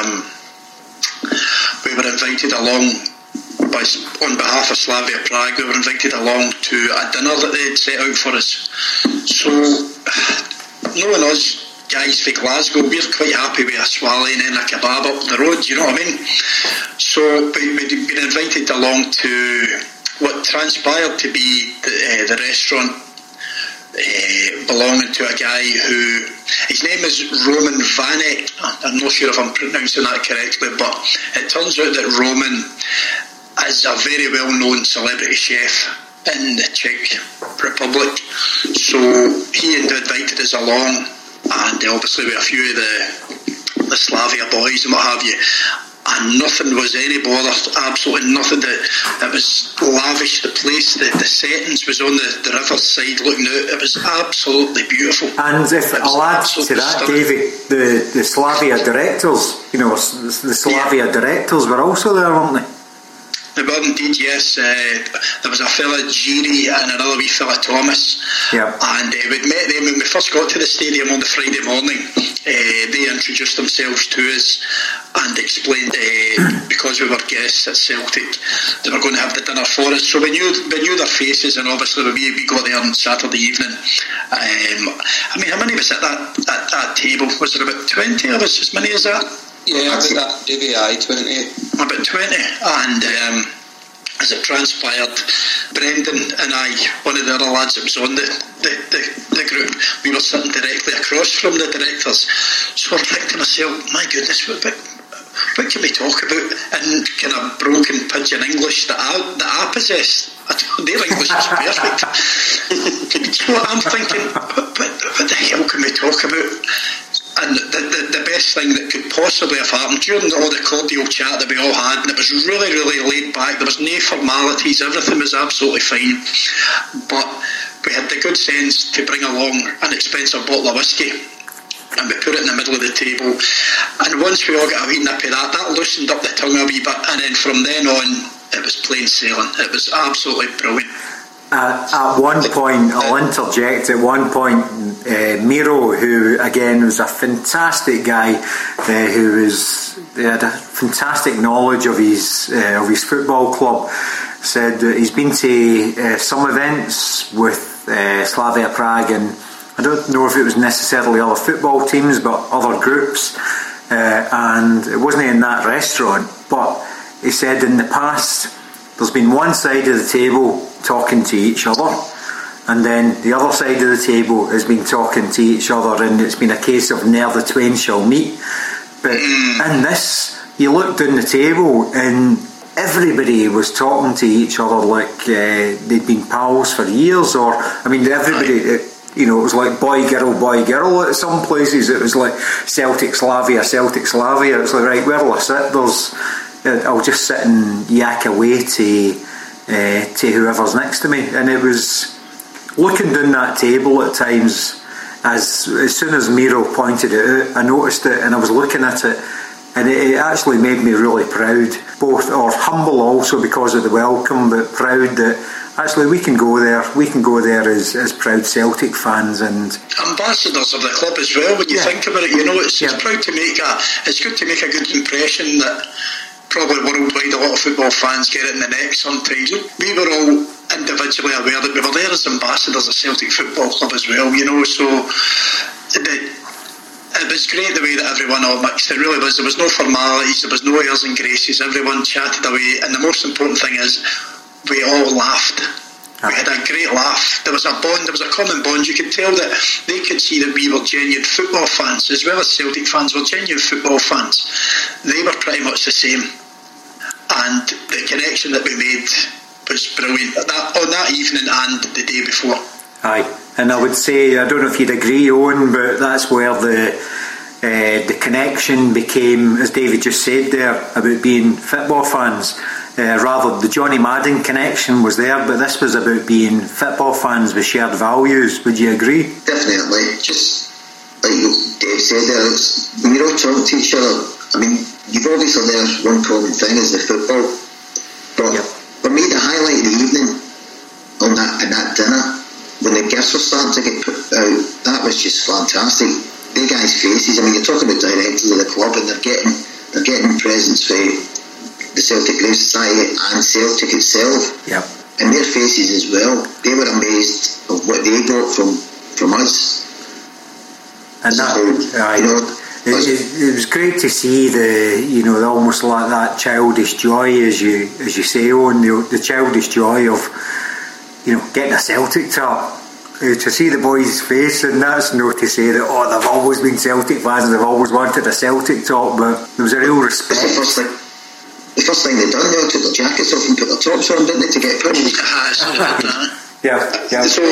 we were invited along on behalf of Slavia Prague. We were invited along to a dinner that they had set out for us. So, knowing us guys from Glasgow, we're quite happy with a swally and then a kebab up the road, you know what I mean? So, we'd been invited along to what transpired to be the restaurant belonging to a guy who, his name is Roman Vanek. I'm not sure if I'm pronouncing that correctly, but it turns out that Roman is a very well-known celebrity chef in the Czech Republic. So he invited us along, and obviously with a few of the Slavia boys and what have you. and nothing was any bother, absolutely nothing. It was lavish, the place, the settings was on the river's side looking out. It was absolutely beautiful. And if I'll add to that, Davey, the Slavia directors, the Slavia directors were also there, weren't they? They were indeed, yes. There was a fella, Giri, and another wee fella, Thomas. Yeah. And we'd met them when we first got to the stadium on the Friday morning. They introduced themselves to us and explained, because we were guests at Celtic, they were going to have the dinner for us. So we knew their faces, and obviously we got there on Saturday evening. How many was at that table? Was there about 20 of us, as many as that? Yeah, about that, DVI 20. About 20, and as it transpired, Brendan and I, one of the other lads that was on the group, we were sitting directly across from the directors. So I think to myself, my goodness, what can we talk about in kind of broken pidgin English that I possess? Their English is perfect. So I'm thinking, what the hell can we talk about? And the best thing that could possibly have happened during all the cordial chat that we all had, and it was really, really laid back, there was no formalities, everything was absolutely fine, but we had the good sense to bring along an expensive bottle of whiskey, and we put it in the middle of the table, and once we all got a wee nip of that loosened up the tongue a wee bit, and then from then on it was plain sailing. It was absolutely brilliant. At one point, I'll interject, Miro, who again was a fantastic guy, who had a fantastic knowledge of his football club, said that he's been to some events with Slavia Prague, and I don't know if it was necessarily other football teams but other groups, and it wasn't in that restaurant, but he said in the past there's been one side of the table talking to each other, and then the other side of the table has been talking to each other, and it's been a case of ne'er the twain shall meet. But in this, you looked down the table and everybody was talking to each other like they'd been pals for years, or everybody, it was like boy girl at some places. It was like Celtic Slavia. It's like, right, where'll I sit? I'll just sit and yak away to whoever's next to me. And it was looking down that table at times, as soon as Miro pointed it out, I noticed it and I was looking at it, and it actually made me really proud, or humble also because of the welcome, but proud that actually we can go there as proud Celtic fans and ambassadors of the club as well. When you think about it, it's proud to it's good to make a good impression that probably worldwide a lot of football fans get it in the neck sometimes. We were all individually aware that we were there as ambassadors of Celtic Football Club as well, so it was great the way that everyone all mixed. It really was. There was no formalities, there was no airs and graces, everyone chatted away, and the most important thing is we all laughed. We had a great laugh. There was a bond, there was a common bond. You could tell that they could see that we were genuine football fans, as well as Celtic fans were genuine football fans. They were pretty much the same. And the connection that we made was brilliant on that evening and the day before. Aye, and I would say, I don't know if you'd agree, Owen, but that's where the connection became, as David just said there, about being football fans. Rather, the Johnny Madden connection was there, but this was about being football fans with shared values. Would you agree? Definitely. Just like Dave said there, when you're all talking to each other, you've obviously learned one common thing is the football, but for me the highlight of the evening in that dinner, when the gifts were starting to get put out, that was just fantastic. The guys' faces, you're talking about directors of the club, and they're getting presents for the Celtic Grave Society and Celtic itself, and their faces as well. They were amazed of what they got from us, and it was great to see the almost like that childish joy, as you say, Owen, the childish joy of getting a Celtic top. To see the boys' face, and that's not to say that they've always been Celtic fans, they've always wanted a Celtic top, but there was a real respect. The first thing they done, they all took their jackets off and put their tops on, didn't they, to get privileged? So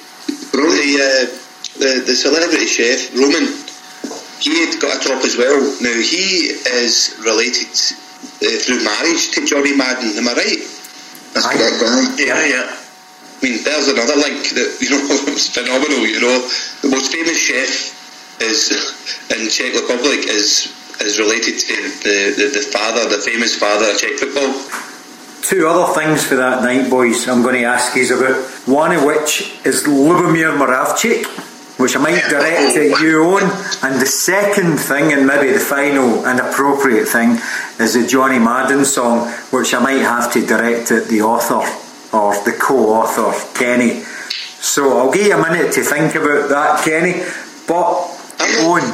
the celebrity chef Roman, he had got a top as well. Now he is related through marriage to Johnny Madden. Am I right? That's correct, Danny. Yeah. I mean, there's another link that, you know, was phenomenal. You know, the most famous chef in Czech Republic is related to the father, the famous father of Czech football. Two other things for that night, boys, I'm going to ask you about. One of which is Lubomir Moravcik, which I might direct at you on, and the second thing, and maybe the final and appropriate thing, is the Johnny Madden song, which I might have to direct at the author or the co-author, Kenny. So I'll give you a minute to think about that, Kenny. But Owen,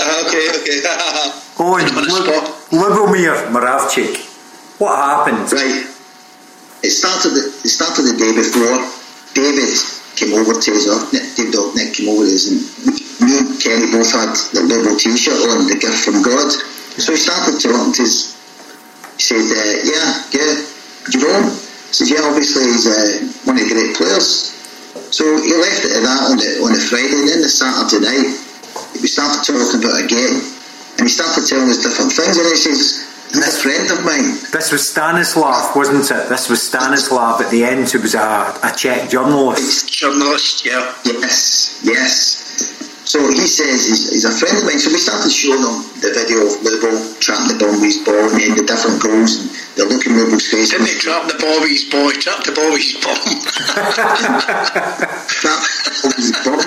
Lubomir Moravcik, what happened? Right. It started the day before. David came over to us, David Nick came over to us, and me and Kenny both had the Liverpool t-shirt on, the gift from God. So he started talking to us. He said, yeah, Jerome. He said, yeah, obviously he's one of the great players. So he left it at that on the Friday, and then the Saturday night we started talking about it again, and he started telling us different things, and he says, he's a friend of mine. This was Stanislav, wasn't it? This was Stanislav at the end, who was a Czech journalist. Journalist, yeah. Yes. So he says he's a friend of mine. So we started showing him the video of Lubo trapping the ball with his ball, and then the different goals, and the look in Lubo's face. Didn't he trap the ball with his ball? He trapped the ball with his bum. Trapped with his bum.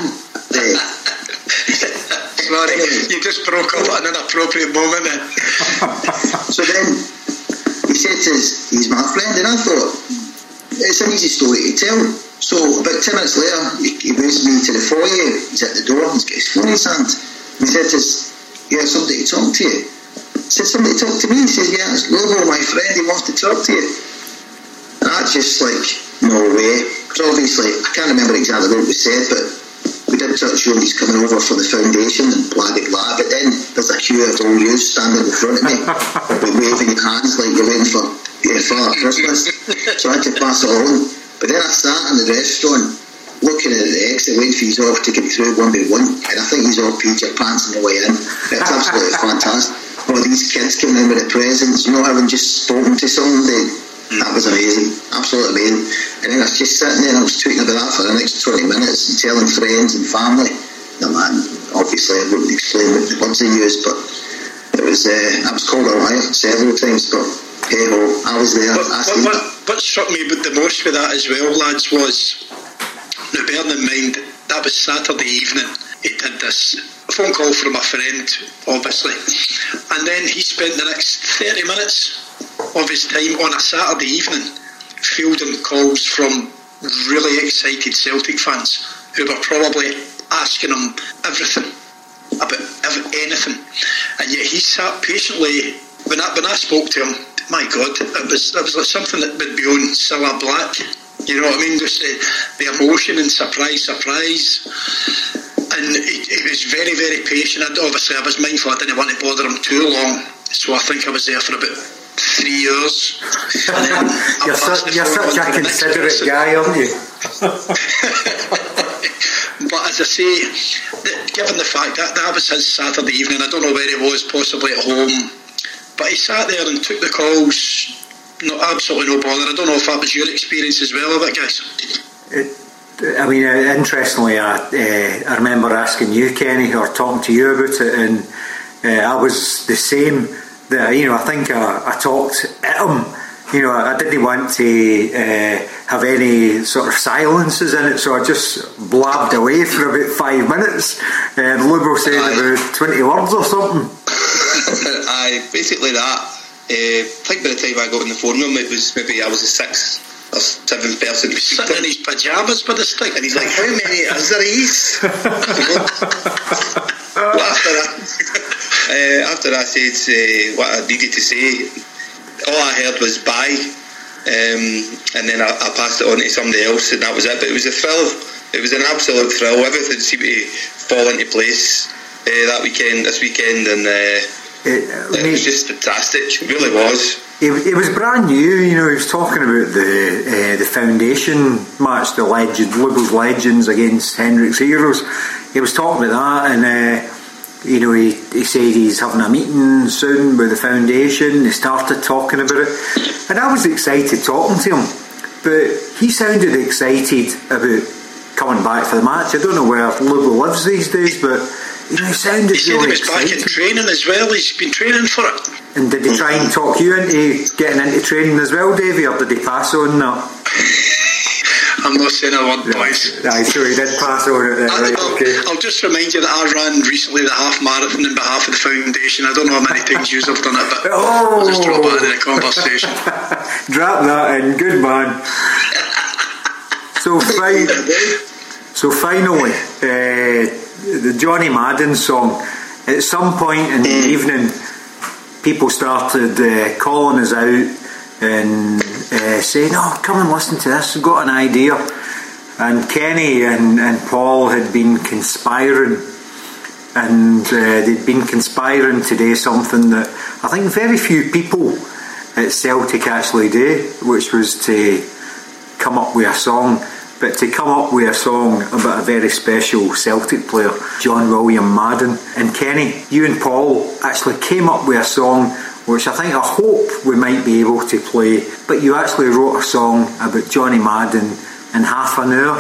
Sorry, you just broke up at an inappropriate moment then. So then he said to us, he's my friend, and I thought, it's an easy story to tell. So about 10 minutes later, he brings me to the foyer. He's at the door, he's got his phone in his hand. He said to us, you have somebody to talk to you? I said, somebody to talk to me? He says, yeah, it's Lobo, my friend, he wants to talk to you. And I just like, no way. Because obviously, I can't remember exactly what was said, but we did touch on he's coming over for the foundation and blah blah blah, but then there's a queue of all you standing in front of me with waving your hands like you're waiting for Father Christmas. So I had to pass it on. But then I sat in the restaurant looking at the exit, waiting for his off to get through one by one, and I think he's all peed your pants on the way in. It's absolutely fantastic. All these kids coming in with the presents, you know, having just spoken to somebody. That was amazing, absolutely amazing. And then I was just sitting there and I was tweeting about that for the next 20 minutes and telling friends and family. No man, obviously I wouldn't explain what the words they used, but it was I was called a liar several times, but hey ho, I was there. What struck me the most with that as well, lads, was, now bearing in mind that was Saturday evening, he did this phone call from a friend, obviously, and then he spent the next 30 minutes of his time on a Saturday evening fielding calls from really excited Celtic fans who were probably asking him everything about anything, and yet he sat patiently. When I spoke to him, my God, it was like something that would be on Cilla Black. You know what I mean? Just the emotion and surprise, and he was very, very patient. Obviously I was mindful I didn't want to bother him too long, so I think I was there for about 3 years. You're such a considerate guy, aren't you? But as I say, given the fact that was his Saturday evening, I don't know where he was, possibly at home, but he sat there and took the calls, absolutely no bother. I don't know if that was your experience as well of it, guys. I mean, interestingly, I remember asking you, Kenny, or talking to you about it, and I was the same. I think I talked at him. I didn't want to have any sort of silences in it, so I just blabbed away for about 5 minutes, and Lubo said about 20 words or something. Basically that. I think by the time I got in the phone room, it was maybe I was the 6th or 7th person. He was sitting in his pyjamas with a stick, and he's like, how many is there ease? After I said what I needed to say, all I heard was bye, and then I passed it on to somebody else, and that was it. But it was a thrill. It was an absolute thrill. Everything seemed to fall into place this weekend, and it was just fantastic. It really was. It was brand new. He was talking about the foundation match, the Lubo's Legends against Hendricks Heroes. He was talking about that, and you know, he said he's having a meeting soon with the foundation. They started talking about it, and I was excited talking to him, but he sounded excited about coming back for the match. I don't know where Lugo lives these days, but you know, he sounded he said really he was excited. back in training as well. He's been training for it. And did he try and talk you into getting into training as well, Davey, or did he pass on that? I'm not saying a word, boys. Aye, so he did pass on it then, right, okay. I'll just remind you that I ran recently the half marathon on behalf of the foundation. I don't know how many times you have done it, but I'll just drop that in the conversation. Drop that in, good man. So finally, the Johnny Madden song. At some point in the evening, people started calling us out and saying, "Oh, come and listen to this, we've got an idea." And Kenny and Paul had been conspiring, and they'd been conspiring to do something that I think very few people at Celtic actually do, which was to come up with a song. But to come up with a song about a very special Celtic player, John William Madden. And Kenny, you and Paul actually came up with a song which I hope we might be able to play. But you actually wrote a song about Johnny Madden in half an hour.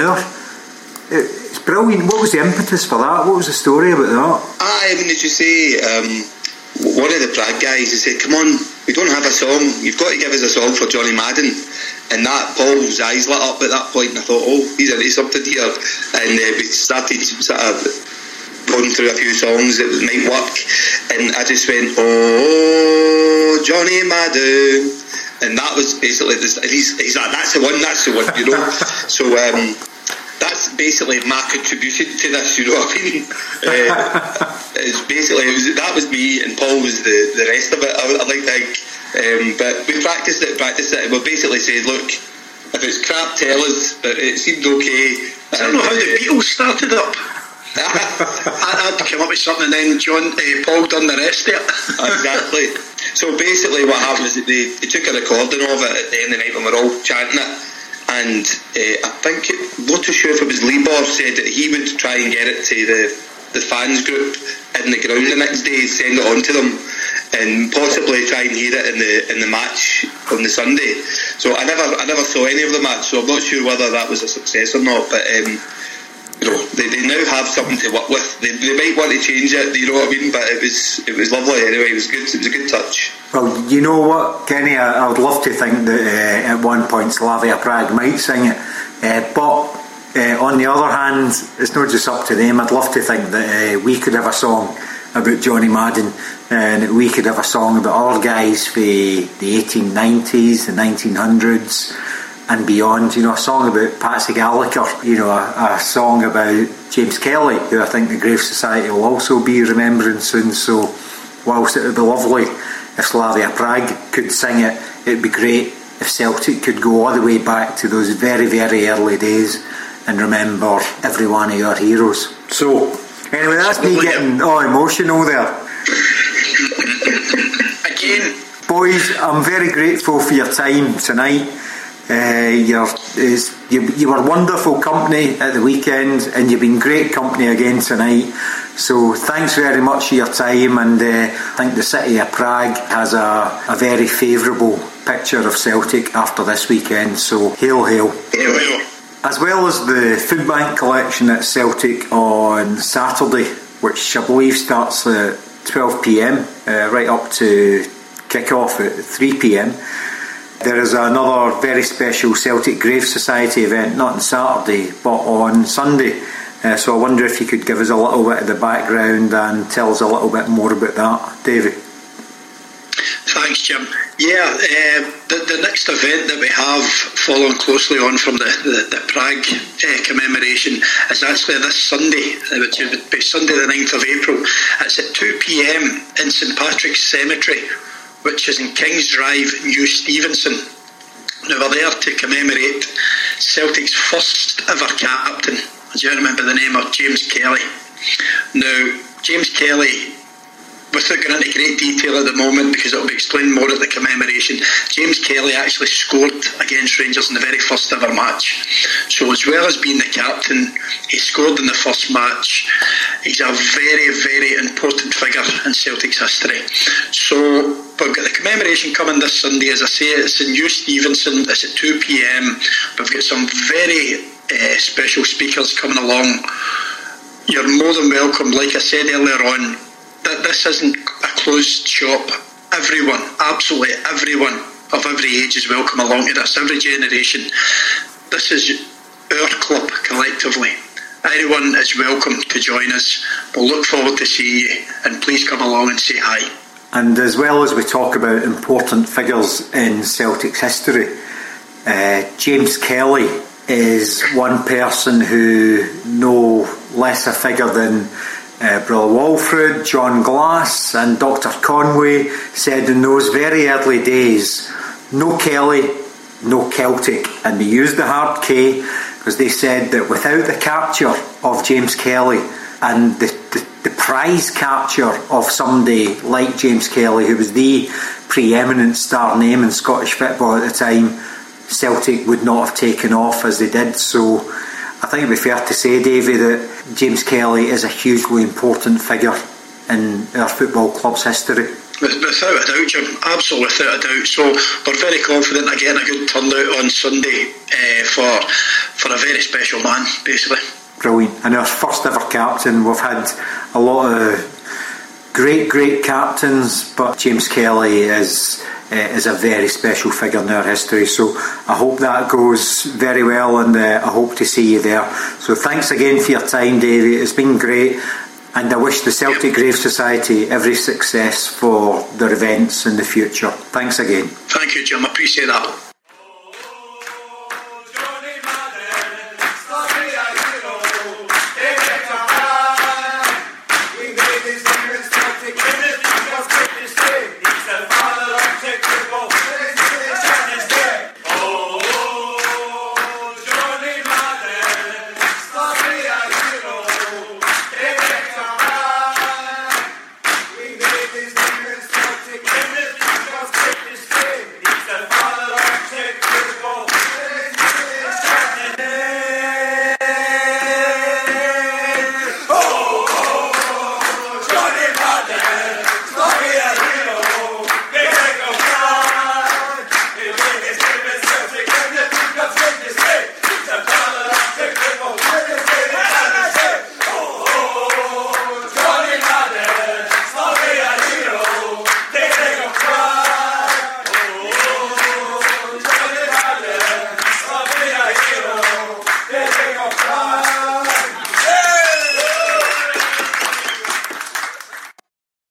It's brilliant. What was the impetus for that? What was the story about that? I mean, as you say, one of the Prague guys, he said, "Come on, we don't have a song. You've got to give us a song for Johnny Madden." And that, Paul's eyes lit up at that point, and I thought, oh, he's into something here. And we started sort of going through a few songs that might work, and I just went, "Oh, Johnny Madden," and that was basically this. He's like, that's the one, you know. So that's basically my contribution to this, you know what I mean? It's basically that was me, and Paul was the rest of it. I like to think. But we practiced it, and we basically said, look, if it's crap, tell us, but it seemed okay. I don't know how the Beatles started up. I'd come up with something, and then Paul done the rest of it. Exactly. So basically what happened is that they took a recording of it at the end of the night when we were all chanting it, and I think, not too sure if it was Libor said that he would try and get it to the fans group in the ground the next day, send it on to them, and possibly try and hear it in the match on the Sunday. So I never saw any of the match, so I'm not sure whether that was a success or not. But you know, they now have something to work with. They might want to change it, you know what I mean? But it was lovely anyway. It was good. It was a good touch. Well, you know what, Kenny, I would love to think that at one point Slavia Prague might sing it, but on the other hand, it's not just up to them. I'd love to think that we could have a song about Johnny Madden, and that we could have a song about our guys for the 1890s, the 1900s and beyond, you know, a song about Patsy Gallagher, you know, a song about James Kelly, who I think the Grave Society will also be remembering soon. So whilst it would be lovely if Slavia Prague could sing it, it would be great if Celtic could go all the way back to those very, very early days and remember every one of your heroes. So anyway, that's me getting emotional there. Again, boys, I'm very grateful for your time tonight. You were wonderful company at the weekend, and you've been great company again tonight. So thanks very much for your time, and I think the city of Prague has a very favourable picture of Celtic after this weekend. So hail, hail. Hail, hail. As well as the food bank collection at Celtic on Saturday, which I believe starts at 12 p.m, right up to kick-off at 3 p.m. There is another very special Celtic Grave Society event, not on Saturday, but on Sunday. So I wonder if you could give us a little bit of the background and tell us a little bit more about that, David. Thanks, Jim. Yeah, the next event that we have following closely on from the Prague commemoration is actually this Sunday, which would be Sunday the 9th of April. It's at 2 p.m. in St Patrick's Cemetery, which is in King's Drive, New Stevenson. Now we're there to commemorate Celtic's first ever captain. Do you remember the name of James Kelly? Now, James Kelly without going into great detail at the moment because it will be explained more at the commemoration, James Kelly actually scored against Rangers in the very first ever match. So as well as being the captain, he scored in the first match. He's a very, very important figure in Celtic's history. So we've got the commemoration coming this Sunday. As I say, it's in New Stevenson. It's at 2 p.m. We've got some very special speakers coming along. You're more than welcome. Like I said earlier on, that this isn't a closed shop. Everyone, absolutely everyone of every age is welcome along to this, every generation. This is our club collectively. Anyone is welcome to join us. We'll look forward to seeing you, and please come along and say hi. And as well as we talk about important figures in Celtic's history, James Kelly is one person who no less a figure than Brother Walfrid, John Glass and Dr. Conway said in those very early days, no Kelly, no Celtic. And they used the hard K because they said that without the capture of James Kelly and the prize capture of somebody like James Kelly, who was the preeminent star name in Scottish football at the time, Celtic would not have taken off as they did. So I think it would be fair to say, Davy, that James Kelly is a hugely important figure in our football club's history. Without a doubt, Jim, absolutely without a doubt. So we're very confident of getting a good turnout on Sunday for a very special man, basically. Brilliant. And our first ever captain. We've had a lot of great captains, but James Kelly is a very special figure in our history. So I hope that goes very well, and I hope to see you there. So thanks again for your time, Davey. It's been great, and I wish the Celtic Grave Society every success for their events in the future. Thanks again. Thank you, Jim. I appreciate that.